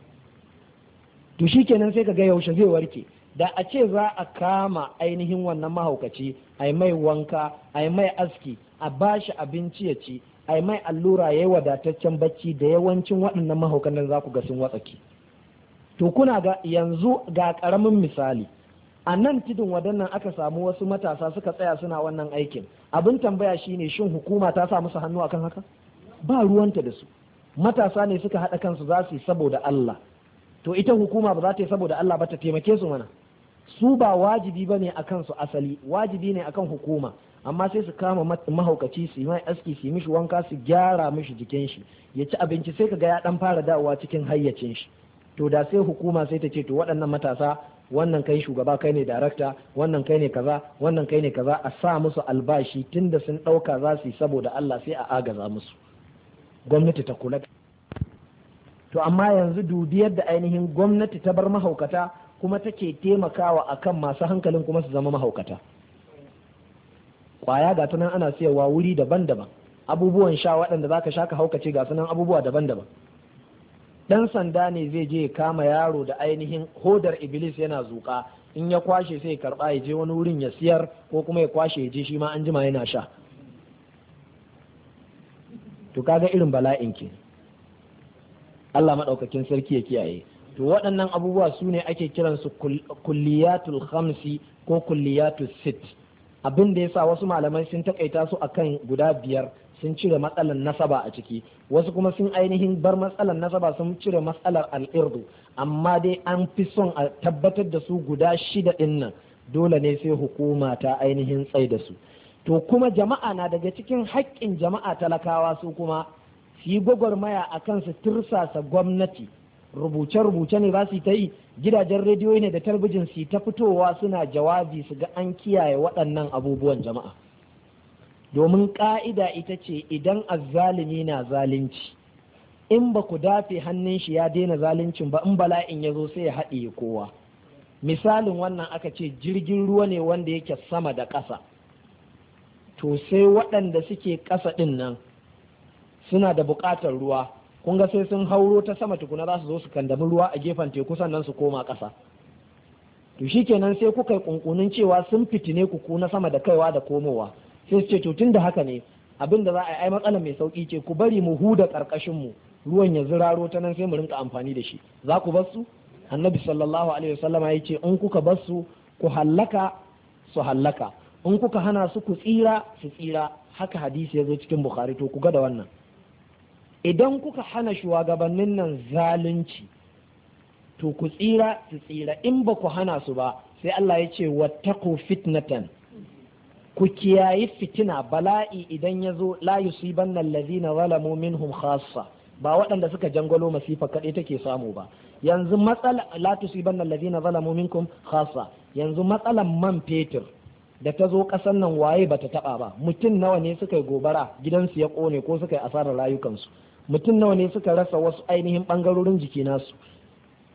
To shikenan sai kaga yaushe zai warke. Da a ce za a kama ainihin wannan mahaukaci, a yi mai wanka, a yi mai aski, a bashi abinci ya ci, a yi mai allura ya yi wadataccen bacci, da yawancin waɗannan mahaukan nan za ku ga sun watsaki. To kuna ga yanzu ga ƙaramin misali, a nan tudun wadannan aka samu wasu matasa suka tsaya suna wannan aikin. Abin tambaya shine, shin hukuma ta sa musu hannu akan haka? Ba ruwanta da su. Matasa ne suka haɗa kansu za su yi saboda Allah. To ita hukuma ba za ta yi saboda Allah ba, ta taimake su mana. Su ba wajibi ba ne a kansu asali, wajibi ne akan hukuma. Amma sai su kama mahaukaci, su yi mai aski, su yi mishi wanka, su gyara mishi jikin shi, ya ci abinci, sai kaga ya dan fara dawowa cikin hayyacin shi. To da sai hukuma sai ta ce to waɗannan matasa, wannan kai shugaba, kai ne darakta, wannan kai ne kaza, wannan kai ne kaza, a sa musu albashi tunda sun ɗauka za su yi saboda Allah, sai a agaza musu. Gwamnati ta kula. To amma yanzu dubi yadda ainihin gwamnati ta bar mahaukata kuma take taimakawa akan masu hankalin kuma su zama mahaukata. Kwaya ga tunan ana siyarwa wuri daban-daban, abubuwan sha waɗanda za ka sha ka haukace ga sunan abubuwa daban-daban. Ɗan sanda ne zai je kama yaro da ainihin hodar iblis yana zuƙa, in ya kwashe sai ya karɓa ya je wani wurin ya siyar, ko kuma ya kwashe ya je shi ma an jima yana sha. To kaga irin bala'in ke. Allah maɗaukakin sarki ya kiyaye. To waɗannan abubuwa su ne ake kiransu kulliyatul khamsi ko kulliyatul sit. Abin da yasa wasu malamai sun takaita su akan guda biyar, sun cire matsalar nasaba a ciki, wasu kuma sun ainihin bar matsalar nasaba sun cire matsalar al'irdu, amma dai an fi son a tabbatar da su guda shida ɗin nan, dole ne sai hukuma ta ainihin tsai da su. To kuma jama'a na daga cikin haƙƙin jama'a talakawa su kuma su yi gwagwarmaya a kan su tursasa gwamnati, rubuce-rubuce ne ba su ta yi, gidajen rediyo ne da talabijin su ta fitowa suna jawabi su ga an kiyaye waɗannan abubuwan jama'a. Domin ƙa'ida ita ce idan azzalimi na zalunci, in ba ku dafe hannun shi ya daina zaluncin ba, in bala'in ya zo sai ya haɗiye kowa. Misalin wannan aka ce jirgin ruwa ne wanda yake sama da ƙasa, to sai waɗanda suke ƙasa ɗin nan suna da buƙatar ruwa, kun ga sai sun hauro ta sama tukuna za su zo su kandami ruwa a gefen teku sannan su koma ƙasa. To shikenan sai kuka yi kunkunin cewa sun fitine ku ku na sama da kaiwa da komowa, sai su ce to tun da haka ne abin da za a yi ai matsala mai sauki ce, ku bari mu huda ƙarƙashin mu ruwan ya ziraro ta nan sai mu rinka amfani da shi. Za ku bar su? Annabi sallallahu alaihi wasallama ya ce in kuka bar su ku hallaka su hallaka, in kuka hana su ku tsira su tsira. Haka hadisi ya zo cikin Bukhari. To ku ga da wannan, idan kuka hana shugabannin nan zalunci to ku tsira su tsira, in ba ku hana su ba sai Allah ya ce wattaqu fitnatan, ku kiyayi fitina, bala'i idan ya zo la yusibanna allazina zalamu minhum khassa, ba waɗanda suka jangalo masifa kaɗai take samu ba. Yanzu matsala la tusibanna allazina zalamu minkum khassa, yanzu matsalan man fetur da ta zo ƙasar nan waye bata taɓa ba? Mutum nawa ne suka yi gobara gidansu ya ƙone ko suka yi asarar rayukansu? Mutum nawa ne suka rasa wasu ainihin ɓangarorin jiki nasu?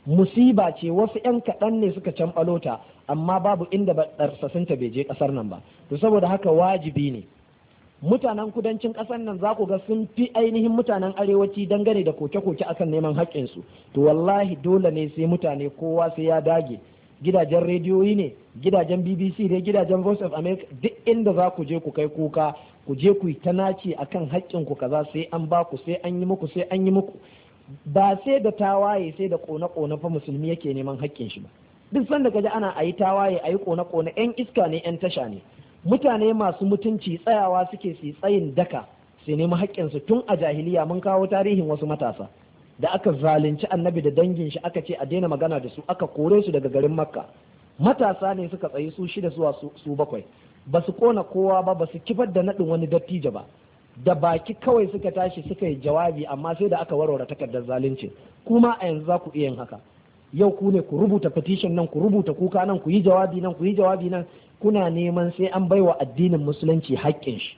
musiba ce, wasu 'yan kaɗan ne suka canɓalo ta, amma babu inda ba ɗarsasinta bai je ƙasar nan ba. To saboda haka wajibi ne mutanen kudancin ƙasar nan za ku ga sun fi ainihin mutanen arewaci dangane da koke-koke akan neman haƙƙinsu. To wallahi dole ne sai mutane kowa sai ya dage, gidajen rediyoyi ne, gidajen B B C ne, gidajen Voice of America, duk inda za ku je ku kai kuka, ku je ku yi ta naci akan haƙƙinku kaza, sai an ba ku, sai an yi muku, sai an yi muku. Ba sai da tawaye sai da ƙone-ƙone fa musulmi yake neman haƙƙin shi ba. Duk sanda ka ji ana a yi tawaye, a yi ƙone-ƙone, 'yan iska ne, 'yan tasha ne. Mutane masu mutunci tsayawa suke su tsayin daka su nemi haƙƙinsu. Tun a jahiliya mun kawo tarihin wasu matasa da aka zalunci annabi da dangin shi, aka ce a daina magana da su, aka kore su daga garin Makka. Matasa ne suka tsayi su shida zuwa su bakwai, ba su kona kowa ba, ba su kifar da naɗin wani dattijo ba, da baki kawai suka tashi suka yi jawabi, amma sai da aka warware takardar zalunci. Kuma a yanzu za ku iya yin haka. Yau ku ne ku rubuta petition nan, ku rubuta kuka nan, ku yi jawabi nan, ku yi jawabi nan, kuna neman sai an baiwa addinin musulunci haƙƙin shi.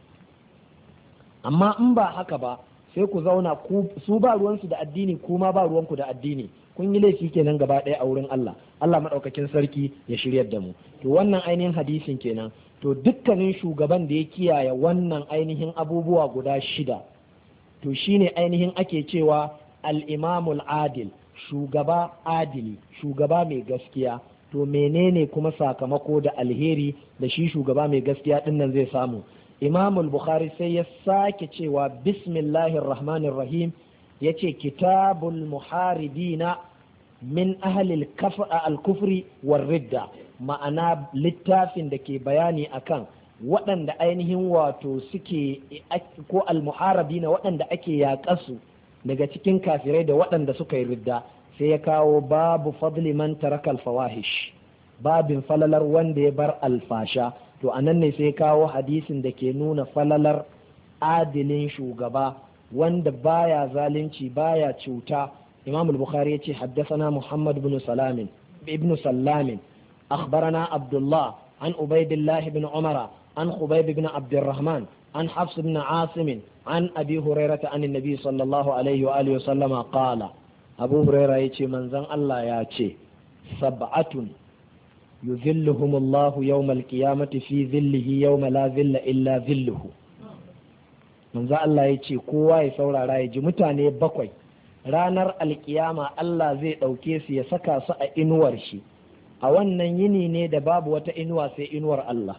Amma in ba haka ba, sai ku zauna su ba ruwansu da addini, kuma ba ruwanku da addini, kun yi laifi kenan gaba ɗaya a wurin Allah. Allah maɗaukakin sarki ya shiryar da mu. To wannan ainihin hadisin kenan. To dukkanin shugaban da ya kiyaye wannan ainihin abubuwa guda shida, to shine ainihin ake cewa al-imamul adil, shugaba adili, shugaba mai gaskiya. To menene kuma sakamako da alheri da shi shugaba mai gaskiya din nan zai samu? Imamul Bukhari sai ya sake cewa bismillahir rahmanir rahim, yace kitabul muharibina min ahlil al-kufri war ridda, ma'ana littafin da ke bayani akan waɗanda ainihin wato suke ko al-muharibina, waɗanda ake yaƙasu daga cikin kafirai da waɗanda suka yi ridda. Sai ya kawo babu fadli man taraka al-fawahish, babin falalar wanda ya bar alfasha. To anan ne sai ya kawo hadisin da ke nuna falalar adilin shugaba wanda baya zalunci, baya cuta. Imam al-Bukhari yace haddathana Muhammad ibn Salam ibn Sallam akhbarana Abdullah an Ubaydillah ibn Umara an Khubayb ibn Abdurrahman an Hafs ibn Asim an Abi Hurairah an an-nabi sallallahu alaihi wa alihi wa sallama qala, Abu Hurairah yace manzon Allah ya ce, sab'atun yuzilluhumullahu yawmal qiyamati fi zillihi yawma la zilla illa zilluhu. Manzon Allah yace kowa ya saurara ya ji, mutane bakwai ranar alkiyama Allah zai ɗauke su ya saka su a inuwar shi. A wannan yini ne da babu wata inuwa sai inuwar Allah.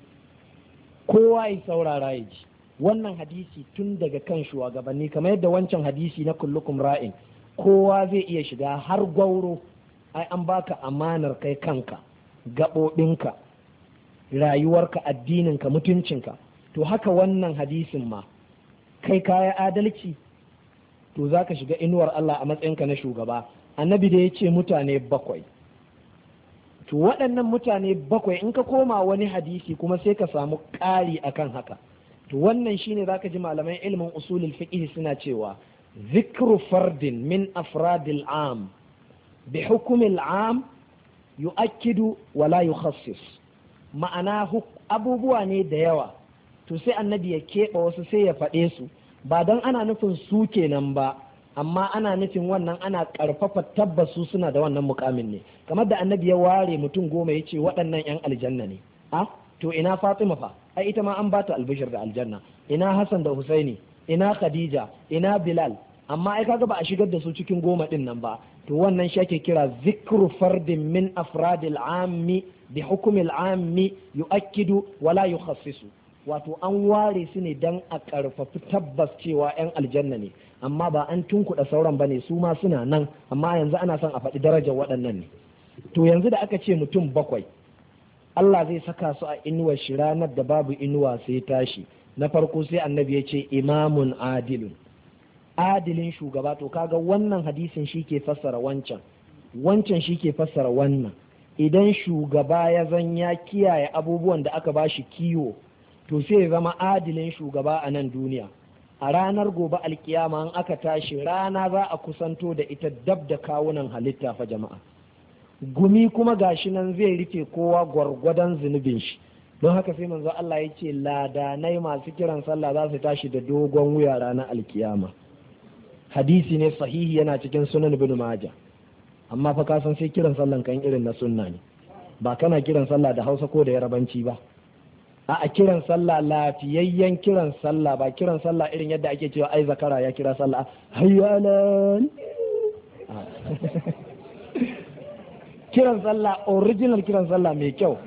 Kowa ya saurara ya ji wannan hadisi tun daga kan shugabanni, kamar yadda wancan hadisi na kullukum ra'in, kowa zai iya shiga, har gwauro. Ai an baka amanar kai kanka, gaɓoɓinka, rayuwarka, addininka, mutuncinka. To haka wannan hadisin ma, kai kaya adalci, to za ka shiga inuwar Allah a matsayinka na shugaba. Annabi da ya ce mutane bakwai. To waɗannan mutane bakwai in ka koma wani hadisi kuma sai ka samu ƙari akan haka. To wannan shine za ka ji malaman ilimin usulul fiqh suna cewa zikru fardin min afradil am bi hukumil am yu'akkidu wa la yukhassis. Ma'ana abubuwa ne da yawa, to sai annabi ya keɓe wasu sai ya faɗe su, ba don ana nufin su kenan ba, amma ana nufin wannan ana ƙarfafa tabbasu suna da wannan mukamin ne. Kamar da annabi ya ware mutum goma ya ce waɗannan 'yan aljanna ne. A to ina Fatima fa, ai ita ma an bata albishir da aljanna. Ina Hassan da Husaini, ina Khadija, ina Bilal, amma ai kaga ba a shigar da su cikin goma din nan ba. To wannan shi ake kira zikru fardin min afradil ammi bi hukumil ammi yu'akkidu wala yukhassisu. Wato an ware su ne dan a karfafi tabbas cewa 'yan aljanna ne, amma ba an tunkuɗa sauran ba ne, su ma suna nan, amma yanzu ana son a faɗi darajar waɗannan ne. To yanzu da aka ce mutum bakwai Allah zai saka su a inuwar shi ranar da babu inuwa sai tashi. Na farko sai annabi ya ce imamun adilun, adilin shugaba. To kaga wannan hadisin shi ke fassara wancan, wancan shi ke fassara wannan. Idan shugaba ya zan ya kiyaye abubuwan da aka bashi kiwo, to sai ya zama adilin shugaba a nan duniya. A ranar gobe alkiyama an aka tashi, rana za a kusanto da ita dab da kawunan halitta fa jama'a. Gumi kuma gashi nan zai rufe kowa gwargwadon zunubin shi. Don haka sai manzo Allah ya ce ladanai masu kiran sallah za su tashi da dogon wuya ranar alkiyama. Hadisi ne sahihi, yana cikin sunan Ibn Majah. amma fa ka san sai kiran sallan kan irin na sunna ne, ba kana kiran sallah da Hausa ko da Yarabanci ba, a kiran sallah lafiyayyen kiran sallah, ba kiran sallah irin yadda ake cewa ai zakara ya kira sallah hayyalan kiran sallah original kiran sallah mai kyau.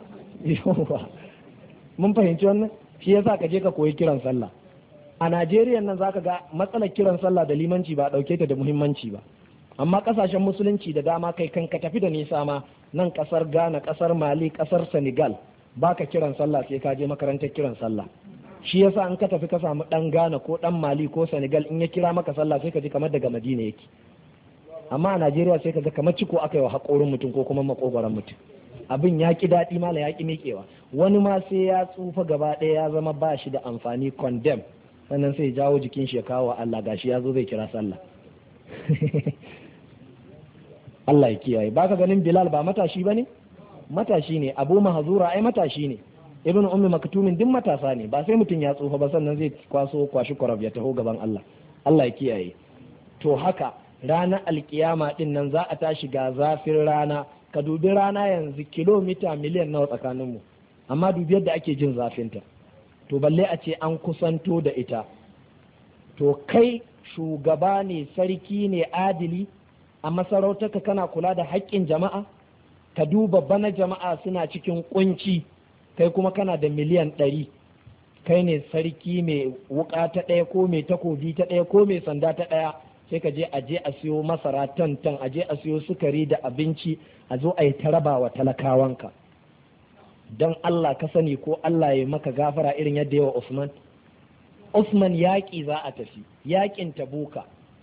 Mun fahimci wannan, shi yasa ka je ka koyi kiran sallah. A Najeriya nan zaka ga matsalar kiran sallah da limanci ba dauke ta da muhimmanci ba, amma kasashen musulunci da dama kai kan ka tafi da nisa ma, nan kasar Ghana, kasar Mali, kasar Senegal, baka kiran sallah sai ka je makarantar kiran sallah. Shi yasa in ka tafi ka samu dan Ghana ko dan Mali ko Senegal, in ya kira maka sallah sai ka ji kamar daga Madina yake. Amma a Najeriya sai ka ga kamar ciko aka yi wa haƙorin mutum ko kuma makogoron mutum. Abin ya ki daɗi mala ya ki miƙewa. Wani ma sai ya tsufa gaba ɗaya ya zama ba shi da amfani, condemn, sannan sai jawo jikin shi ya kawo Allah, gashi ya zo zai kira sallah. Allah ya kiyaye. Baka ganin Bilal ba matashi bane? Matashi ne. Abu Mahzura ai matashi ne. Ibn Ummi Maktumin din matasa ne. Ba sai mutum ya tsufa ba sannan zai kwaso kwashi kwarab ya taho gaban Allah. Allah ya kiyaye. To haka ranar alkiyama din nan za a tashi ga zafin rana. Ka dubi rana yanzu kilomita miliyan nawa tsakaninmu, amma dubi yadda ake jin zafinta. To balle a ce an kusanto da ita. To kai shugaba ne, sarki ne, adili a masarautarka, kana kula da haƙƙin jama'a, ka duba bana jama'a suna cikin kunci, kai kuma kana da miliyan ɗari, kai ne sarki mai wuƙa ta ɗaya ko mai takobi ta ɗaya ko mai sanda ta ɗaya, sai ka je a je a siyo masara tantan, a je a siyo sukari da abinci, a zo a yi ta raba wa talakawanka. Don Allah ka sani ko Allah ya maka gafara irin yadda yawa Usman. Usman yaƙi za a tafi, yaƙin Tabuka,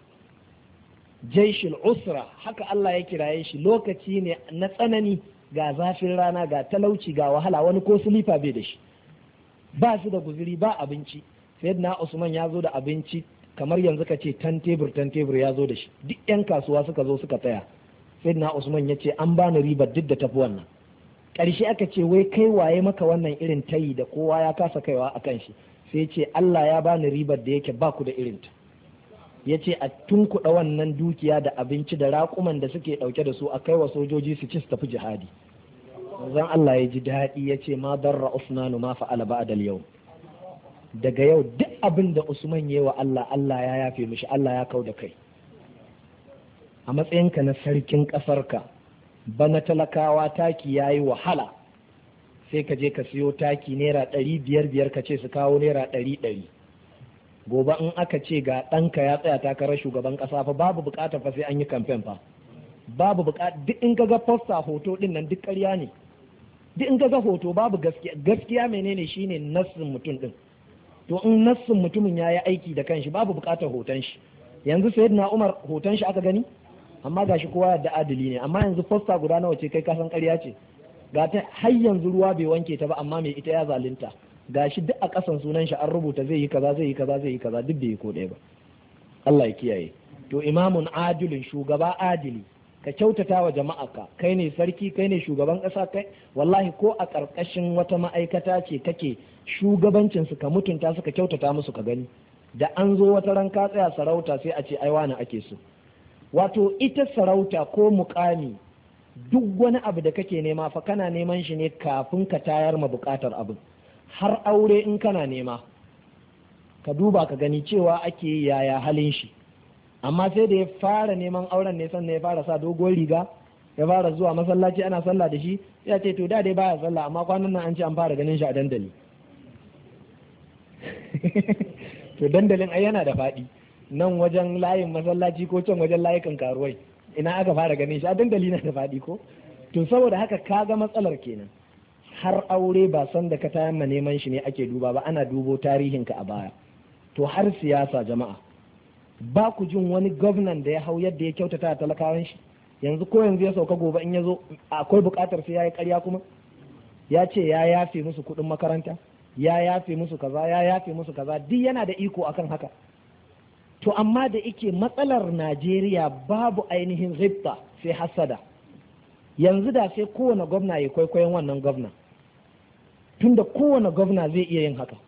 jaishul usra, haka Allah ya kiraye shi. Lokaci ne na tsanani, ga zafin rana, ga talauci, ga wahala, wani ko silifa bai da shi, ba su da guzuri, ba abinci. Sayyidina Usman ya zo da abinci kamar yanzu ka ce tan tebur tan tebur ya zo da shi, duk yan kasuwa suka zo suka tsaya. Sayyidina Usman ya ce an bani ribar duk da tafi wannan. Ƙarshe aka ce wai kai waye maka wannan irin tayi da kowa ya kasa kaiwa a kan shi, sai ce Allah ya bani ribar da yake ba ku da irinta. Ya ce a tunkuɗa wannan dukiya da abinci da raƙuman da suke ɗauke da su a kai wa sojoji su ci su tafi jihadi. Zan Allah ya ji daɗi ya ce ma darra Usmanu ma fa'ala ba'dal yau. Daga yau duk abin da Usman ya yi wa Allah, Allah ya yafe mishi, Allah ya kau da kai. A matsayinka na sarkin ƙasarka, bana talakawa taki ya yi wahala, sai ka je ka siyo taki naira ɗari biyar biyar ka ce su kawo naira ɗari ɗari. Gobe in aka ce ga ɗanka ya tsaya takarar shugaban ƙasa fa babu buƙatar fa sai an yi kamfen fa. Babu buƙatar, duk in ka ga posta hoto ɗin nan duk ƙarya ne. Duk in ka ga hoto babu gaskiya, gaskiya menene shine nassin mutum ɗin. To in nassin mutumin ya yi aiki da kanshi babu buƙatar hoton shi. Yanzu Sayyidina Umar hoton shi aka gani? Amma gashi kowa da adili ne, amma yanzu fosta guda nawa ce kai kasan ƙarya ce, ga ta har yanzu ruwa bai wanke ta ba, amma mai ita ya zalunta, gashi duk a ƙasan sunan shi an rubuta zai yi kaza zai yi kaza zai yi kaza, duk bai yi ko ɗaya ba. Allah ya kiyaye. To imamun adilin, shugaba adili, ka kyautata wa jama'arka, kai ne sarki, kai ne shugaban ƙasa, kai wallahi ko a ƙarƙashin wata ma'aikata ce kake shugabancin su, ka mutunta su, ka kyautata musu, ka gani da an zo wata ran ka tsaya sarauta sai a ce ai wani ake so. Wato ita sarauta ko mukami, duk wani abu da kake nema fa kana neman shi ne kafin ka tayar ma bukatar abin. Har aure in kana nema, ka duba ka gani cewa ake yaya halin shi, amma sai da ya fara neman auren ne sannan ya fara sa dogon riga, ya fara zuwa masallaci ana sallah da shi, ya ce to da dai baya sallah amma kwanan nan an ce an fara ganin shi a dandali. To dandalin ai yana da faɗi, nan wajen layin masallaci ko can wajen layukan karuwai, ina aka fara ganin shi a dandali na da faɗi ko? To saboda haka kaga matsalar kenan, har aure ba san da ka tayan ma neman shi ne ake duba ba, ana dubo tarihinka a baya. To har siyasa jama'a, ba ku jin wani gwamnan da ya hau yadda ya kyautata a talakawan shi? Yanzu ko yanzu ya sauka gobe in ya zo akwai buƙatar sai ya yi ƙarya kuma? Ya ce ya yafe musu kuɗin makaranta, ya yafe musu kaza, ya yafe musu kaza, duk yana da iko akan haka. To amma da ike matsalar Najeriya babu ainihin ribta sai hasada. Yanzu da sai kowane gwamna ya kwaikwayon wannan gwamna, tunda kowane gwamna zai iya yin haka,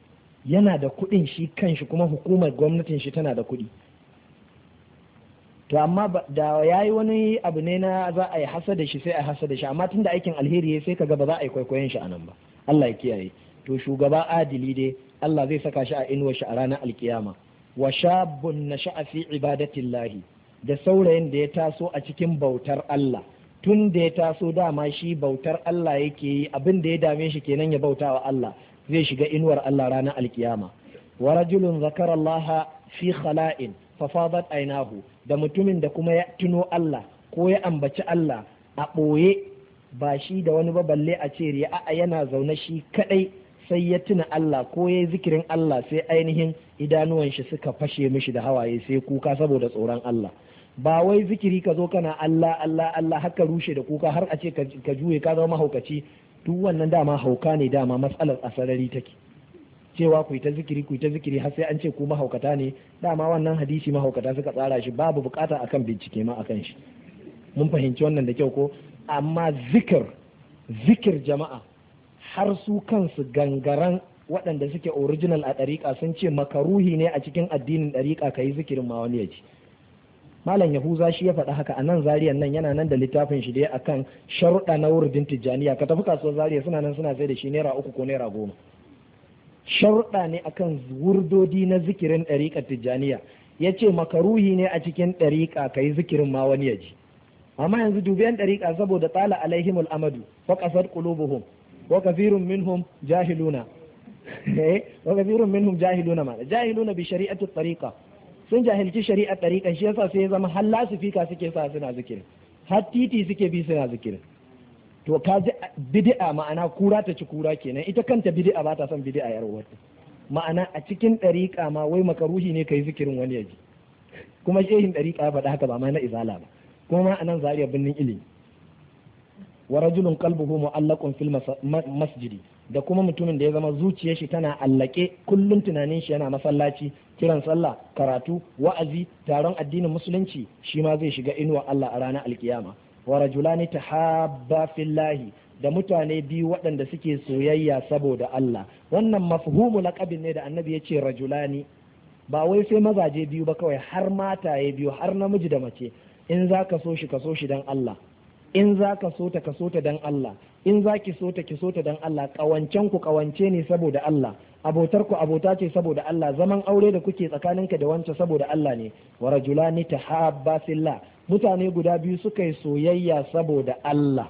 yana da kuɗin shi kanshi kuma hukumar gwamnatin shi tana da kuɗi. to amma da yayi wani abu ne na za a yi hasa da shi sai a hasa da shi, amma tunda aikin alheri sai kaga ba za a yi kwaikwayon shi anan ba. Allah ya kiyaye. To shugaba adili dai Allah zai saka shi a inuwar shi a ranar alkiyama. Wa shabun nasha'a fi ibadatillahi, da saurayin da ya taso a cikin bautar Allah, tun da ya taso dama shi bautar Allah yake yi, abin da ya dame shi kenan ya bauta wa Allah, zai shiga inuwar Allah ranar alkiyama. Wa rajulun zakara Allah fi khala'in fa fadat aynahu, da mutumin da kuma ya tuno Allah ko ya ambaci Allah a ɓoye, ba shi da wani ba balle a ce riya, a yana zaune shi kadai sai ya tuna Allah ko ya yi zikirin Allah sai ainihin idanuwan shi suka fashe mishi da hawaye sai kuka saboda tsoron Allah. Ba wai zikiri ka zo kana Allah Allah Allah haka rushe da kuka har a ce ka juye ka zama mahaukaci, duk wannan dama hauka ne, dama matsalar asarari take. Cewa ku yi ta zikiri ku yi ta zikiri har sai an ce ku mahaukata ne, dama wannan hadisi mahaukata suka tsara shi, babu bukata akan bincike ma akan shi. Mun fahimci wannan da kyau ko? Amma zikir zikir jama'a har su kansu gangaran waɗanda suke original a ɗariƙa sun ce makaruhi ne a cikin addinin ɗariƙa ka yi zikirin ma wani ya ji. Malam Yahuza shi ya faɗa haka a nan Zariyan nan, yana nan da littafin shi dai akan sharuɗa na wurdin Tijjaniya, ka tafi kasuwar Zariya suna nan suna sai da shi naira uku ko naira goma. Sharuɗa ne akan wurdodi na zikirin ɗariƙar Tijjaniya, ya ce makaruhi ne a cikin ɗariƙa ka yi zikirin ma wani ya ji. Amma yanzu dubiyan ɗariƙa saboda tsala alaihimul amadu fa qasad qulubuhum wa kathirun minhum jahiluna wa kathirun minhum jahiluna ma jahiluna bi shari'ati tariqa, sun jahilci shari'ar tariqa, shi yasa sai ya zama har lasifika suke sa suna zikirin, har titi suke bi suna zikirin. To ka ji bid'a, ma'ana kura ta ci kura kenan, ita kanta bid'a ba ta son bid'a yar uwarta. Ma'ana a cikin tariqa ma wai makaruhi ne kai zikirin wani yaji, kuma shehin tariqa ya faɗa haka ba ma na izala ba, kuma a nan Zariya birnin ilimi. Wa rajulun qalbuhu mu'allaqun fil masjidi, da kuma mutumin da ya zama zuciyar shi tana allake kullum tunanin shi yana masallaci, kiran sallah, karatu, wa'azi, taron addinin musulunci, shi ma zai shiga inuwa Allah a ranar alkiyama. Wa rajulani tahabba fillahi, da mutane biyu waɗanda suke soyayya saboda Allah. Wannan mafhumu laqabin ne da annabi ya ce rajulani, ba wai sai mazaje biyu ba kawai, har mataye biyu, har namiji da mace. In za ka so shi ka so shi dan Allah, in za ka so ta ka so ta dan Allah, in za ki so ta ki so ta dan Allah, ƙawancen ku ƙawance ne saboda Allah, abotar ku abota ce saboda Allah, zaman aure da kuke tsakaninka da wancan saboda Allah ne. Wa rajulani tahabba fillah, mutane guda biyu suka yi soyayya saboda Allah,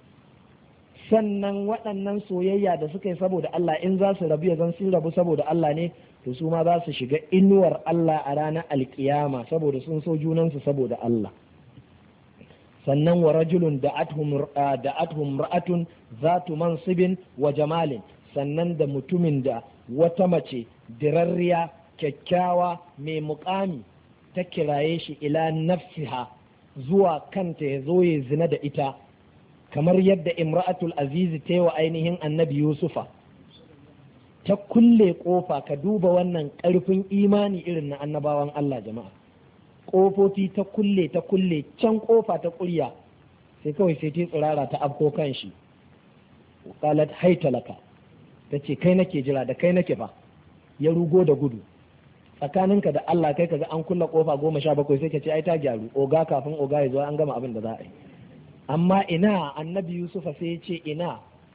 sannan waɗannan soyayya da suka yi saboda Allah in za su rabu ya zan sun rabu saboda Allah ne, to su ma za su shiga inuwar Allah a ranar alkiyama saboda sun so junansu saboda Allah. Sannan wa rajulun da'atuhum ra'atun zatu mansibin wa jamalin, sannan da mutumin da wata mace dirarriya kyakkyawa mai muƙami ta kiraye shi ila nafsiha, zuwa kanta ya zo ya zina da ita, kamar yadda imra'atul azizi ta yi wa ainihin annabi Yusufa, ta kulle kofa. Ka duba wannan ƙarfin imani irin na annabawan Allah jama'a, ƙofofi ta kulle ta kulle, can kofa ta ƙurya, sai kawai sai ta tsirara ta afko kan shi, qalat haitalaka, ta ce kai nake jira, da kai nake fa. Ya rugo da gudu. Tsakaninka da Allah kai kaga an kulle kofa goma sha bakwai sai ka ce ai ta gyaru, oga kafin oga ya zo an gama abin da za a yi. Amma ina annabi Yusufa sai ya ce ina,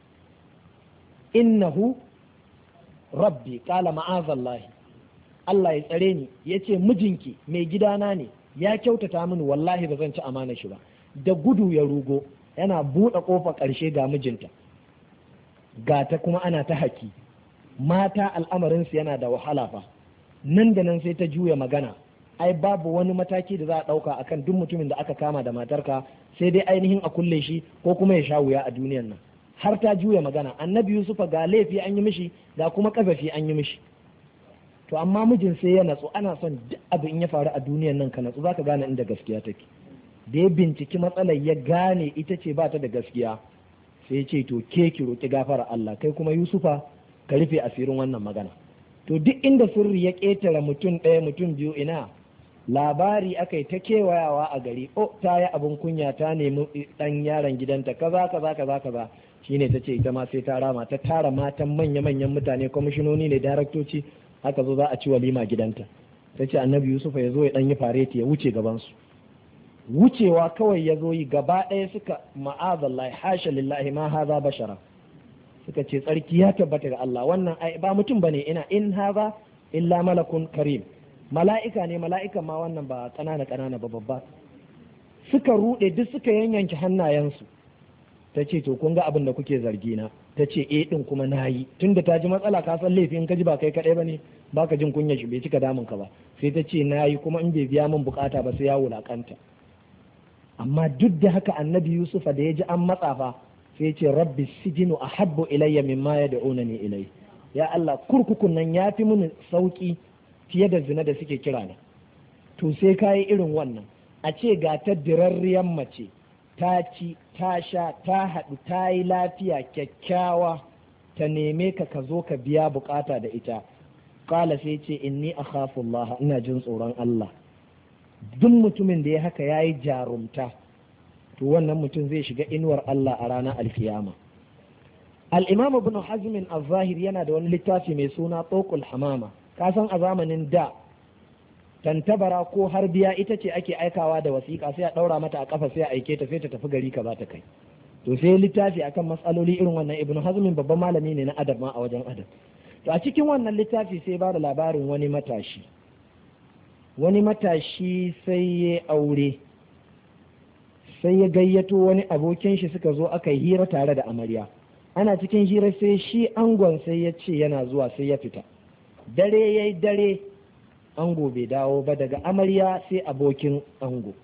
innahu rabbi qala ma'azallahi, Allah ya tsare ni, ya ce mijinki mai gidana ne, ya kyautata mini, wallahi ba zan ci amana shi ba. Da gudu ya rugo, yana buɗe ƙofa ƙarshe ga mijinta, ga ta kuma ana ta haki. Mata al'amarinsu yana da wahala fa, nan da nan sai ta juya magana. Ai babu wani mataki da za a ɗauka akan duk mutumin da aka kama da matarka, sai dai ainihin a kulle shi ko kuma ya sha wuya a duniyan nan. Har ta juya magana, annabi Yusufa ga laifi an yi mishi, ga kuma ƙazafi an yi mishi. To amma mijin sai ya natsu, ana son duk abu in ya faru a duniyan nan ka natsu, za ka gane inda gaskiya take. Da ya binciki matsalar ya gane ita ce ba ta da gaskiya, sai ya ce to ke ki roƙi gafara Allah, kai kuma Yusufa ka rufe asirin wannan magana. To duk inda sirri ya ƙetare mutum ɗaya mutum biyu, ina labari aka yi ta kewayawa a gari, o ta yi abin kunya, ta nemi ɗan yaron gidanta kaza kaza kaza kaza, shine ta ce ita ma sai ta rama, ta tara matan manya-manyan mutane, kwamishinoni ne, daraktoci, haka zo za a ci walima gidanta. Ta ce annabi Yusuf ya zo ya ɗan yi fareti ya wuce gabansu. wucewa kawai ya zo yi gaba ɗaya suka ma'azallahi hasha lillahi ma haza bashara suka ce tsarki ya tabbata ga Allah wannan ba mutum bane ina in haza illa malakun karim mala'ika ne mala'ika ma wannan ba ƙanana ƙanana ba babba suka ruɗe duk suka yanyanke hannayensu ta ce to kun ga abin da kuke zargi na ta ce eh din kuma nayi tunda ta ji matsala ka san laifi in ka ji ba kai kadai bane baka jin kunya shi bai cika damun ka ba sai ta ce nayi kuma in bai biya min bukata ba sai ya wulakanta amma duk da haka annabi yusufa da ya ji an matsa fa sai ce rabbi sijinu ahabbu ilayya mimma yad'unani ilai ya Allah kurkukun nan ya fi mini sauki fiye da zina da suke kira na to sai kayi irin wannan a ce ga ta dirarriyar mace ta ci ta sha ta haɗu ta yi lafiya kyakkyawa ta neme ka ka zo ka biya bukata da ita kala sai ce inni akhafu Allah ina jin tsoron Allah duk mutumin da ya haka yayi jarumta to wannan mutum zai shiga inuwar Allah a ranar alkiyama al-imam ibn hazm al-zahir yana da wani littafi mai suna tsoqul hamama ka san a zamanin da tantabara ko harbiya ita ce ake aikawa da wasiƙa sai a ɗaura mata a ƙafa sai a aike ta sai ta tafi gari ka za ta kai to sai littafi akan matsaloli irin wannan ibnu hazmin babban malami ne na adab ma a wajen adab to a cikin wannan littafi sai ba da labarin wani matashi wani matashi sai ya aure sai ya gayyato wani abokin shi suka zo aka yi hira tare da amarya ana cikin hira sai shi angon sai ya ce yana zuwa sai ya fita dare yayi dare ango bai dawo ba daga amarya sai abokin ango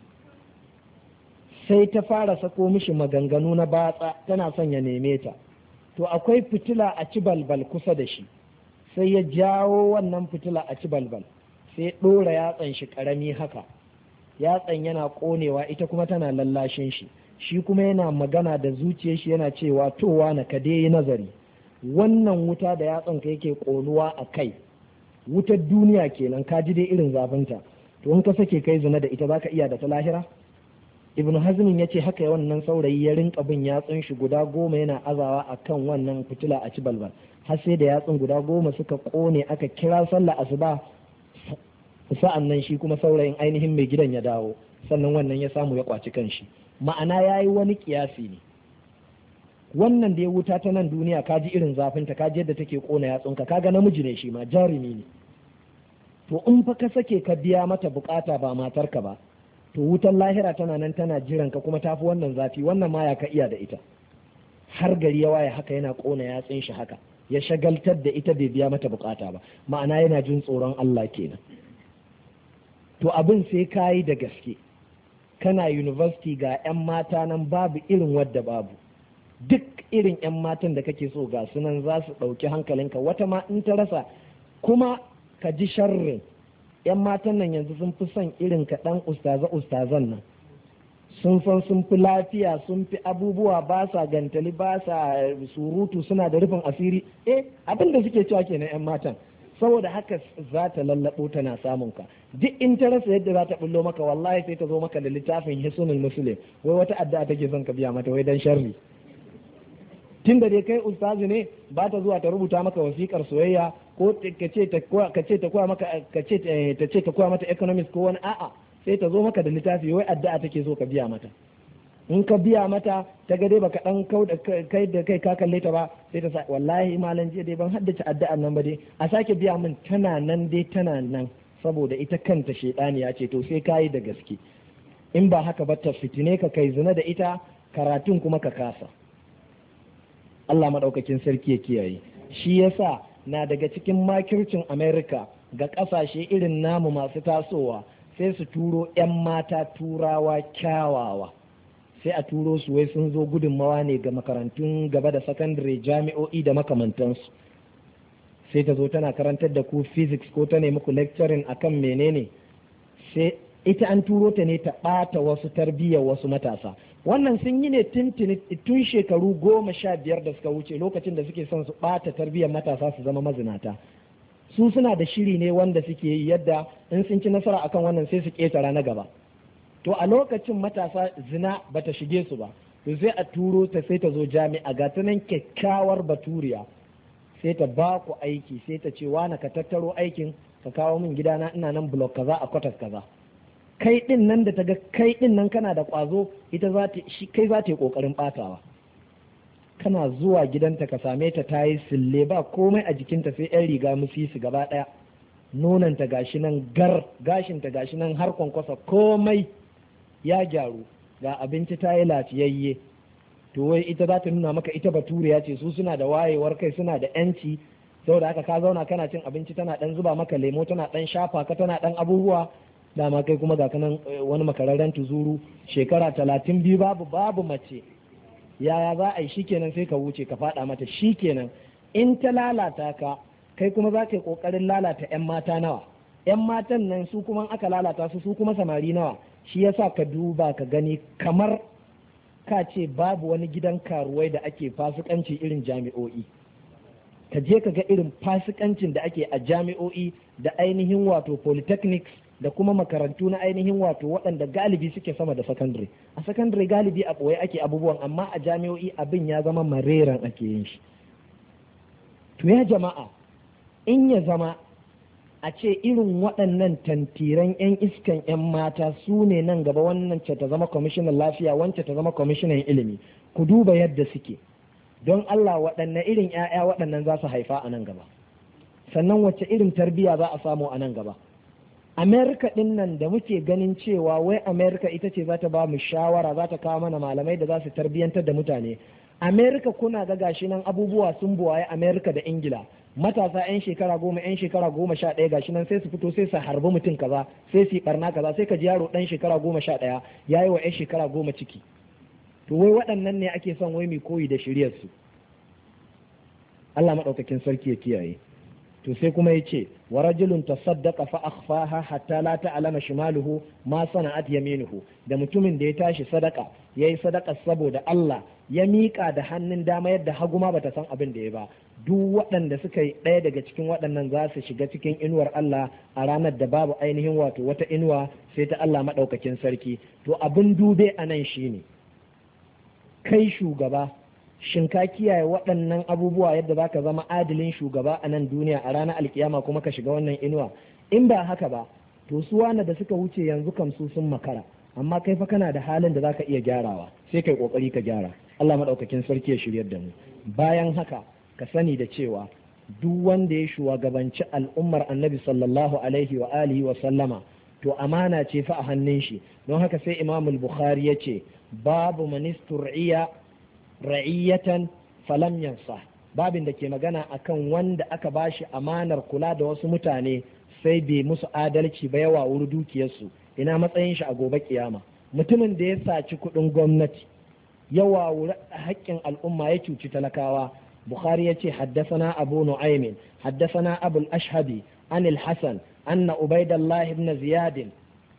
sai ta fara sako mishi maganganu na batsa tana son ya neme ta to akwai fitila a ci balbal kusa da shi sai ya jawo wannan fitila a ci balbal sai ɗora yatsan shi ƙarami haka yatsan yana ƙonewa ita kuma tana lallashin shi shi kuma yana magana da zuciyar shi yana cewa towa na ka dai nazari wannan wuta da yatsan ka yake ƙonuwa a kai wutar duniya kenan ka ji dai irin zafinta to in ka sake kai zina da ita zaka iya da ta lahira ibn hazmin ya ce haka wannan saurayi ya rinka bin yatsun shi guda goma yana azawa akan wannan fitila a ci balbal har sai da yatsun guda goma suka kone aka kira sallah asuba sa'an nan shi kuma saurayin ainihin mai gidan ya dawo sannan wannan ya samu ya kwaci kanshi ma'ana yayi wani kiyasi ne wannan da ya wuta ta nan duniya ka ji irin zafinta ka ji yadda take kona yatsunka kaga namiji ne shi ma jarumi ne to in fa ka sake ka biya mata bukata ba matarka ba to wutar lahira tana nan tana jiran ka kuma tafi wannan zafi wannan ma ya ka iya da ita har gari ya waye haka yana kona yatsun shi haka ya shagaltar da ita bai biya mata bukata ba ma'ana yana jin tsoron Allah kenan to abin sai kayi da gaske kana university ga 'yan mata nan babu irin wadda babu duk irin 'yan matan da kake so ga sunan za su ɗauki hankalinka wata ma in ta rasa kuma ka ji sharrin 'yan matan nan yanzu sun fi son irin ka ɗan ustaza ustazan nan sun san sun fi lafiya sun fi abubuwa ba sa gantali ba sa surutu suna da rufin asiri eh abin da suke cewa kenan 'yan matan saboda haka za ta lallabo tana samun ka duk in ta rasa yadda za ta bullo maka wallahi sai ta zo maka da littafin hisnul muslim wai wata addu'a take son ka biya mata wai dan sharri tun da dai kai ustazi ne ba ta zuwa ta rubuta maka wasikar soyayya ko ka ce ta koya maka ka ce ta ce ta koya mata economics ko wani a'a sai ta zo maka da littafi wai addu'a take so ka biya mata in ka biya mata ta ga dai baka dan kau da kai da kai ka kalle ta ba sai ta sa wallahi malam jiya dai ban haddace addu'an nan ba dai a sake biya min tana nan dai tana nan saboda ita kanta shedaniya ce to sai kayi da gaske in ba haka ba ta fitine ka kai zina da ita karatun kuma ka kasa Allah maɗaukakin sarki ya kiyaye shi yasa na daga cikin makircin Amerika ga ƙasashe irin namu masu tasowa sai su turo 'yan mata turawa kyawawa sai a turo su wai sun zo gudunmawa ne ga makarantun gaba da sakandare jami'o'i da makamantansu sai ta zo tana karantar da ku physics ko ta nemi ku lecturing akan menene sai ita an turo ta ne ta ɓata wasu tarbiyyar wasu matasa wannan sun yi ne tun shekaru goma sha biyar da suka wuce lokacin da suke son su ɓata tarbiyyar matasa su zama mazinata su suna da shiri ne wanda suke yi yadda in sun ci nasara akan wannan sai su ƙetara na gaba to a lokacin matasa zina bata shige su ba to sai a turo ta sai ta zo jami'a ga ta nan kyakkyawar baturiya sai ta ba ku aiki sai ta ce wani ka tattaro aikin ka kawo min gidana ina nan blok kaza a kwatas kaza kai din nan da ta ga kai din nan kana da ƙwazo ita za ta shi kai za ta yi ƙoƙarin ɓatawa. Kana zuwa gidanta ka same ta ta yi sille ba komai a jikinta sai yan riga musisi gaba ɗaya, nonanta gashi nan gar, gashinta gashi nan har kwankwasa komai ya gyaru, ga abinci ta yi lafiyayye. To wai ita za ta nuna maka ita baturiya ce, su suna da wayewar kai, suna da yanci, saboda haka ka zauna kana cin abinci tana dan zuba maka lemo, tana dan shafa ka, tana dan abubuwa, dama kai kuma ga kanan wani makararren tuzuru, shekara talatin biyu babu babu mace, yaya za a yi? Shikenan sai ka wuce ka faɗa mata. Shikenan in ta lalata ka, kai kuma za ka yi ƙoƙarin lalata 'yan mata nawa, 'yan matan nan su kuma aka lalata su su kuma samari nawa. Shi yasa ka duba ka gani, kamar ka ce babu wani gidan karuwai da ake fasikanci irin jami'o'i. Ka je ka ga irin fasikancin da ake a jami'o'i da ainihin wato polytechnics da kuma makarantu na ainihin wato waɗanda galibi suke sama da sakandare. A sakandare galibi a ɓoye ake abubuwan, amma a jami'o'i abin ya zama mareran ake yin shi. To ya jama'a, in ya zama a ce irin waɗannan tantiran 'yan iskan 'yan mata su ne nan gaba, wannan ce ta zama kwamishinan lafiya, wancan ta zama kwamishinan ilimi, ku duba yadda suke. Don Allah, waɗanne irin 'ya'ya waɗannan za su haifa a nan gaba, sannan wacce irin tarbiyya za a samu a nan gaba. Amerika ɗin nan da muke ganin cewa wai Amerika ita ce za ta ba mu shawara, za ta kawo mana malamai da za su tarbiyyantar da mutane. Amerika kuna ga gashi nan abubuwa sun buwaye Amerika da Ingila. Matasa 'yan shekara goma 'yan shekara goma sha ɗaya gashi nan sai su fito sai su harbi mutum kaza, sai su yi barna kaza, sai ka ji yaro ɗan shekara goma sha ɗaya ya yi wa 'yan shekara goma ciki. To wai waɗannan ne ake son wai mai koyi da shiryar su. Allah maɗaukakin sarki ya kiyaye. To sai kuma ya ce wa rajulun tasaddaqa fa akhfaha hatta la ta'lama shimaluhu ma sana'at yaminuhu, da mutumin da ya tashi sadaka yayi sadaka saboda Allah, ya miƙa da hannun dama yadda hagu ma bata san abin da ya ba. Duk waɗanda suka yi ɗaya daga cikin waɗannan za su shiga cikin inuwar Allah a ranar da babu ainihin wato wata inuwa sai ta Allah maɗaukakin sarki. To abin dube a nan shine, kai shugaba, shin ka kiyaye waɗannan abubuwa yadda za ka zama adilin shugaba a nan duniya, a ranar alkiyama kuma ka shiga wannan inuwa? In ba haka ba, to su wane da suka wuce yanzu kam su sun makara, amma kai fa kana da halin da za ka iya gyarawa, sai kai kokari ka gyara. Allah maɗaukakin sarki ya shiryar da mu. Bayan haka ka sani da cewa duk wanda ya shugabanci al'ummar annabi sallallahu alaihi wa alihi wa sallama, to amana ce fa a hannun shi. Don haka sai Imam al-Bukhari ya ce babu manistur'iya ra'iyatan falam yansa, babin da ke magana akan wanda aka bashi amanar kula da wasu mutane sai bai musu adalci ba, yawa wuri dukiyarsu, ina matsayin shi a gobe kiyama? Mutumin da ya saci kuɗin gwamnati, yawa wuri haƙƙin al'umma, ya cuci talakawa. Bukhari ya ce haddasana Abu Nu'aymin haddasana Abu al-Ashhabi an al-Hasan anna Ubaydullah ibn Ziyad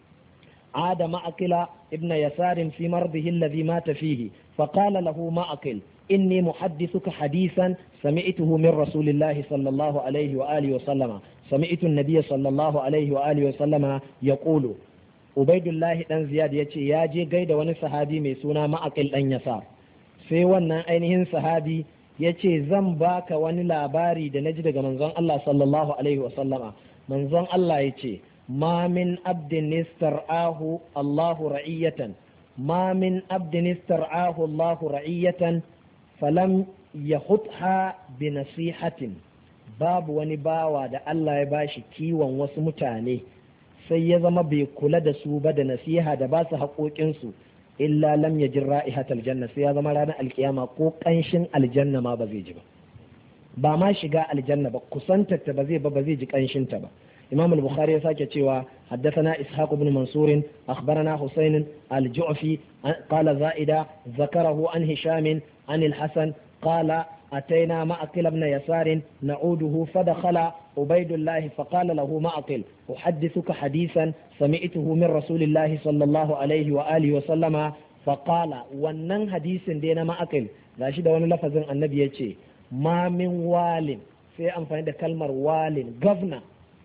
عاد معقل ابن يسار في مرضه الذي مات فيه فقال له معقل إني محدثك حديثا سمعته من رسول الله صلى الله عليه وآله وسلم سمعت النبي صلى الله عليه وآله وسلم يقول عبيد الله بن زياد yace ya je gaida wani sahabi mai suna Ma'aqil dan Yasar, sai wannan ainihin sahabi yace zan baka wani labari da naji daga manzon Allah sallallahu alaihi wasallama. Manzon Allah yace ما من عبد استرعاه الله رعية ما من عبد استرعاه الله رعية فلم يخطها بنصيحة. باب wani bawa da Allah ya bashi kiwon wasu mutane sai ya zama bai kula da su ba da nasiha da ba su haƙoƙinsu, illa lam yajir ra'ihatal janna, sai ya zama ranar alkiyama ko ƙanshin aljanna ma ba zai ji ba, ba ma shiga aljanna ba, kusantar ta ba zai ba ba zai ji ƙanshin ta ba. إمام البخاري ساكت حدثنا إسحاق بن منصور أخبرنا حسين الجعفي قال زائدة ذكره عن هشام عن الحسن قال أتينا معقل بن يسار نعوده فدخل عبيد الله فقال له معقل أحدثك حديثا سمعته من رسول الله صلى الله عليه وآله وسلم فقال ونن حديث دينا معقل راشد ونلفظ النبي يتي ما من وال في أنفان كلمة وال governor,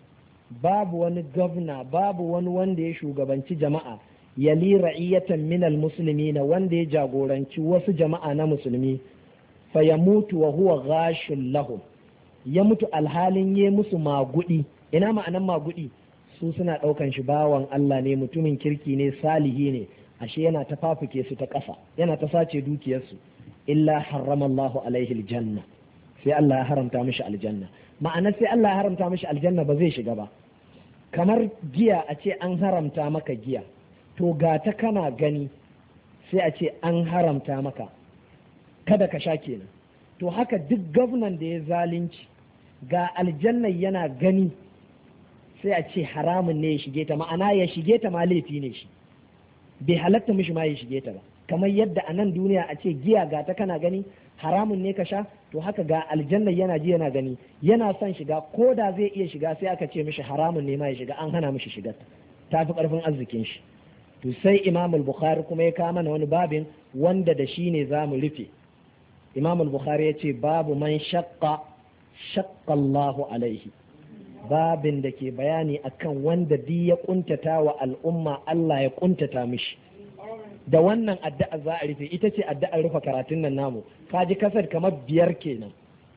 babu wani gwamna, babu wani wanda ya shugabanci jama'a, yali ra'iyatan minal musulmi, na wanda ya jagoranci wasu jama'a na musulmi, fa ya mutu wa huwa ghashun lahum, ya mutu alhalin ya musu magudi. Ina ma'anan magudi? su suna ɗaukan shi bawan Allah ne, mutumin kirki ne, salihi ne, ashe yana ta fafuke su ta ƙasa, yana ta sace dukiyarsu. Illa harrama Allahu alaihi aljanna, sai Allah ya haramta mishi aljanna. Ma'ana sai Allah ya haramta mishi aljanna ba zai shiga ba. Kamar giya a ce an haramta maka giya, to ga ta kana gani sai a ce an haramta maka kada ka sha kenan. To haka duk gwamnan da ya zalunci ga aljanna yana gani sai a ce haramun ne ya shige ta, ma'ana ya shige ta ma laifi ne shi, bai halatta mishi ma ya shige ta ba. Kamar yadda a nan duniya a ce giya ga ta kana gani haramun ne ka sha, to haka ga aljanna yana ji yana gani yana son shiga, ko da zai iya shiga sai aka ce mishi haramun ne ma ya shiga, an hana mishi shiga, ta fi karfin arzikin shi. To sai Imam al-Bukhari kuma ya kama mana wani babin wanda da shi ne za mu rufe. Imam al-Bukhari ya ce babu man shaqqa shaqqa Allahu alaihi, babin da ke bayani akan wanda di ya kuntata wa al'umma Allah ya kuntata mishi. Da wannan addu'a za a rufe, ita ce addu'ar rufe karatun nan namu. Kaji kasar kamar biyar kenan.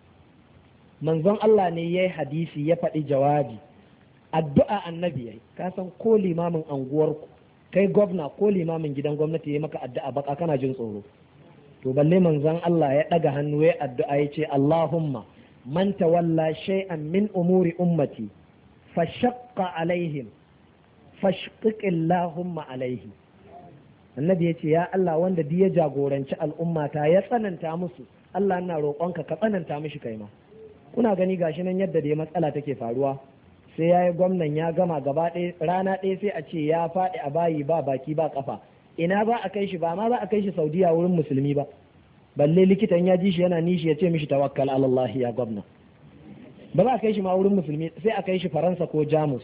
Manzon Allah ne yayi hadisi ya faɗi jawabi, addu'a annabi yayi. Ka san ko limamin anguwarku, kai gwamna ko limamin gidan gwamnati yayi maka addu'a baka kana jin tsoro. To balle manzon Allah ya ɗaga hannu ya addu'a ya ce Allahumma man tawalla shay'an min umuri ummati fashaqqa alaihim fashqiq Allahumma alaihi. Annabi ya ce ya Allah wanda duk ya jagoranci al'ummata ya tsananta musu, Allah ina roƙonka ka tsananta mishi kai ma. Kuna gani gashi nan yadda da matsala take faruwa, sai yayi gwamnan ya gama gaba ɗaya rana ɗaya sai a ce ya faɗi a bayi ba baki ba kafa. Ina ba a kai shi, ba ma ba a kai shi Saudiya wurin musulmi ba, balle likitan ya ji shi yana nishi ya ce mishi tawakkal ala Allah ya gwamna. Ba za a kai shi ma wurin musulmi, sai a kai shi Faransa ko Jamus.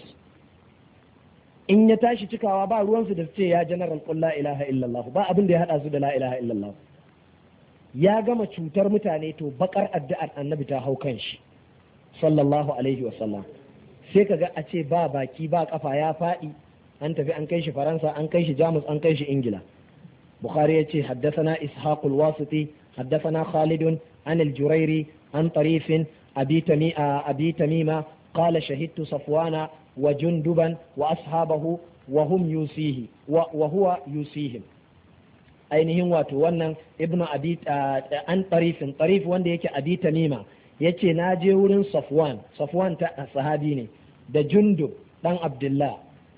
In ya tashi cikawa ba ruwansu da su ce ya general qul la ilaha illallah, ba abin da ya hada su da la ilaha illallah. Ya gama cutar mutane, to bakar addu'ar annabi ta hau kan shi sallallahu alaihi wasallam. Sai kaga a ce ba baki ba kafa ya faɗi, an tafi an kai shi Faransa, an kai shi Jamus, an kai shi Ingila. Bukhari ya ce haddathana Ishaq al-Wasiti haddathana Khalid an al-Jurairi an Tarif abi Tamima abi Tamima qala shahidtu Safwana wa Junduban wa ashabahu wa hum yusihi wa huwa yusihim. Ainihin wato wannan ibnu abi an Tarifin Tarif wanda yake abi Tamima yace na je wurin Safwan, Safwan ta sahabi ne, da Jundub dan Abdullah,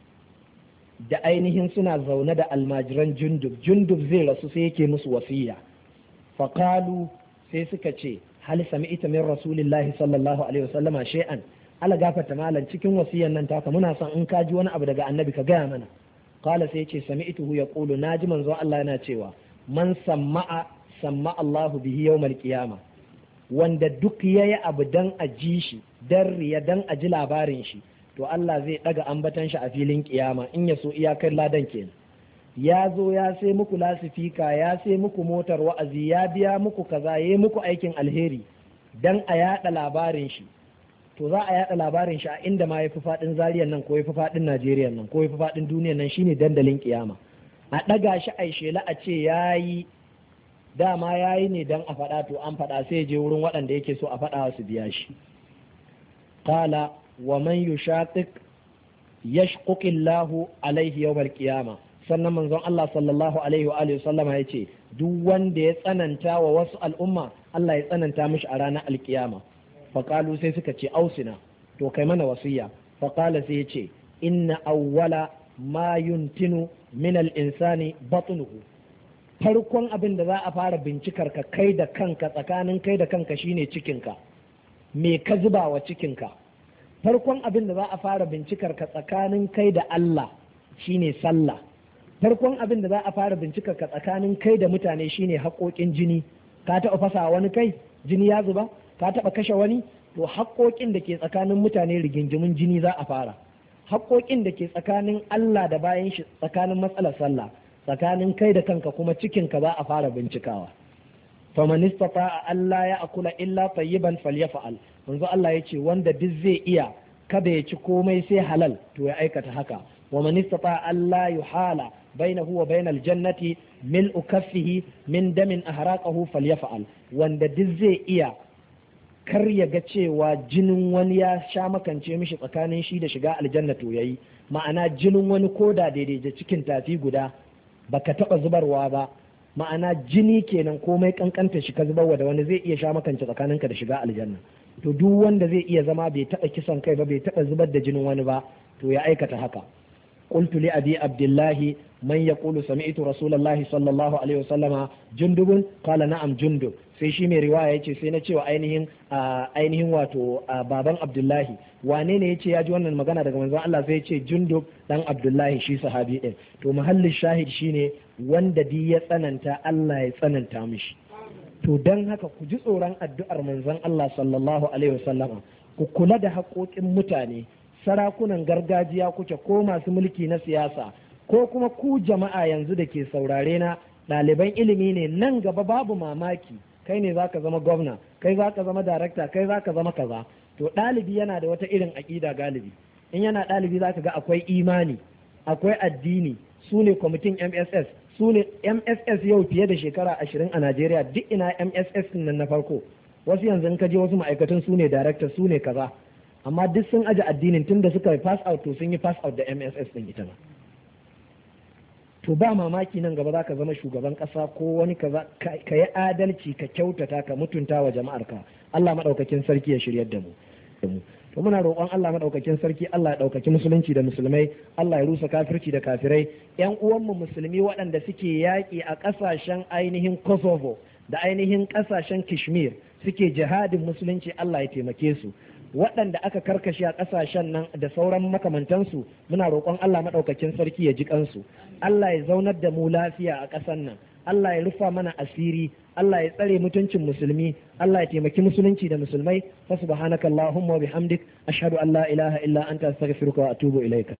da ainihin suna zaune da almajiran Jundub. Jundub zai rasu sai yake musu wasiya. Faqalu, sai suka ce hal sami'ta min rasulillahi sallallahu alaihi wasallama shay'an, ala gafarta malan cikin wasiyan nan taka muna son in ka ji wani abu daga annabi ka gaya mana. Qala sai yace sami'tuhu yaqulu, naji manzo Allah yana cewa man samma'a samma Allahu bihi yawmal qiyamah, wanda duk yayi abu dan a ji shi, dan riya dan a ji labarin shi, to Allah zai daga ambatan shi a filin kiyama, in ya so iyakar ladan kenan. Ya zo ya sai muku lasifika, ya sai muku motar wa'azi, ya biya muku kaza, yayi muku aikin alheri dan a yada labarin shi, to za a yada labarin shi a inda ma yafi fadin Zariyan nan ko yafi fadin Najeriya nan ko yafi fadin duniyar nan, shine dandalin kiyama. A daga shi ai shela a ce yayi, dama yayi ne dan a fada, to an fada sai je wurin waɗanda yake so a fada su biya shi. Qala wa man yushaqiq yashquq Allahu alaihi yawmal qiyama. Sannan manzon Allah sallallahu alaihi wa alihi sallama yace duk wanda ya tsananta wa wasu al'umma, Allah ya tsananta mishi a ranar alkiyama. Faqalu, sai suka ce ausina, to kai mana wasiya. Faqala, sai yace inna awwala ma yuntinu min al-insani batnuhu, farkon abin da za a fara bincikar ka kai da kanka, tsakanin kai da kanka shine cikinka. Me ka zuba wa cikinka? Farkon abin da za a fara bincikar ka tsakanin kai da Allah shine sallah. Farkon abin da za a fara bincikar ka tsakanin kai da mutane shine haƙoƙin jini. Ka taɓa fasa wani kai, jini ya zuba? Ka taɓa kashe wani? To haƙoƙin da ke tsakanin mutane rigingimin jini za a fara. Haƙoƙin da ke tsakanin Allah da bayan shi, tsakanin matsalar sallah, tsakanin kai da kanka kuma cikinka za a fara bincikawa. faman istata'a alla ya akula illa tayyiban falyaf'al. manzo Allah yace wanda duk zai iya kada ya ci komai sai halal, to ya aikata haka. wa man istata'a alla yuhala bainahu wa bainal jannati mil'u kaffihi min damin ahraqahu falyaf'al. wanda duk zai iya kar ya ga cewa jinin wani ya sha makance mishi tsakanin shi da shiga aljanna to yayi, ma'ana jinin wani koda daidai da cikin tafi guda baka taba zubarwa ba, ma'ana jini kenan komai kankanta shi ka zubarwa da wani zai iya sha makance tsakaninka da shiga aljanna. To duk wanda zai iya zama bai taba kisan kai ba, bai taba zubar da jinin wani ba, to ya aikata haka. قلت لأبي عبد الله من يقول سمعت رسول الله صلى الله عليه وسلم جندب قال نعم جندب. sai shi mai riwaya yace sai na cewa ainihin ainihin wato baban Abdullahi wane ne yace ya ji wannan magana daga manzon Allah, sai yace Jundub dan Abdullahi shi sahabi din. To mahallin shahid shine wanda di ya tsananta Allah ya tsananta mishi. To dan haka ku ji tsoron addu'ar manzon Allah sallallahu alaihi wasallam, ku kula da haƙoƙin mutane, sarakunan gargajiya kuke ko masu mulki na siyasa ko kuma ku jama'a yanzu da ke saurare na ɗaliban ilimi ne, nan gaba babu mamaki kai ne zaka zama gwamna, kai zaka zama darakta, kai zaka zama kaza. To ɗalibi yana da wata irin aƙida galibi, in yana ɗalibi zaka ga akwai imani, akwai addini, su ne kwamitin M S S, su ne M S S yau fiye da shekara ashirin a Najeriya, duk ina M S S nan na farko, wasu yanzu in ka je wasu ma'aikatan su ne darakta, su ne kaza, amma duk sun aje addinin tun da suka pass out to sun yi pass out da M S S din ita ma. To ba mamaki nan gaba zaka zama shugaban kasa ko wani kaza, ka yi adalci, ka kyautata, ka mutunta wa jama'ar ka. Allah madaukakin sarki ya shiryar da mu. To muna roƙon Allah madaukakin sarki Allah ya ɗaukaki musulunci da musulmai, Allah ya rusa kafirci da kafirai. Yan uwanmu musulmi waɗanda suke yaƙi a ƙasashen ainihin Kosovo da ainihin ƙasashen Kashmir suke jihadin musulunci, Allah ya taimake su. Waɗanda aka karkashe a ƙasashen nan da sauran makamantansu muna roƙon Allah maɗaukakin sarki ya ji kansu. Allah ya zaunar da mu lafiya a ƙasar nan, Allah ya rufa mana asiri, Allah ya tsare mutuncin musulmi, Allah ya taimaki musulunci da musulmai. Fa subhanakallahumma wa bihamdik ashhadu an la ilaha illa anta astaghfiruka wa atubu ilaika.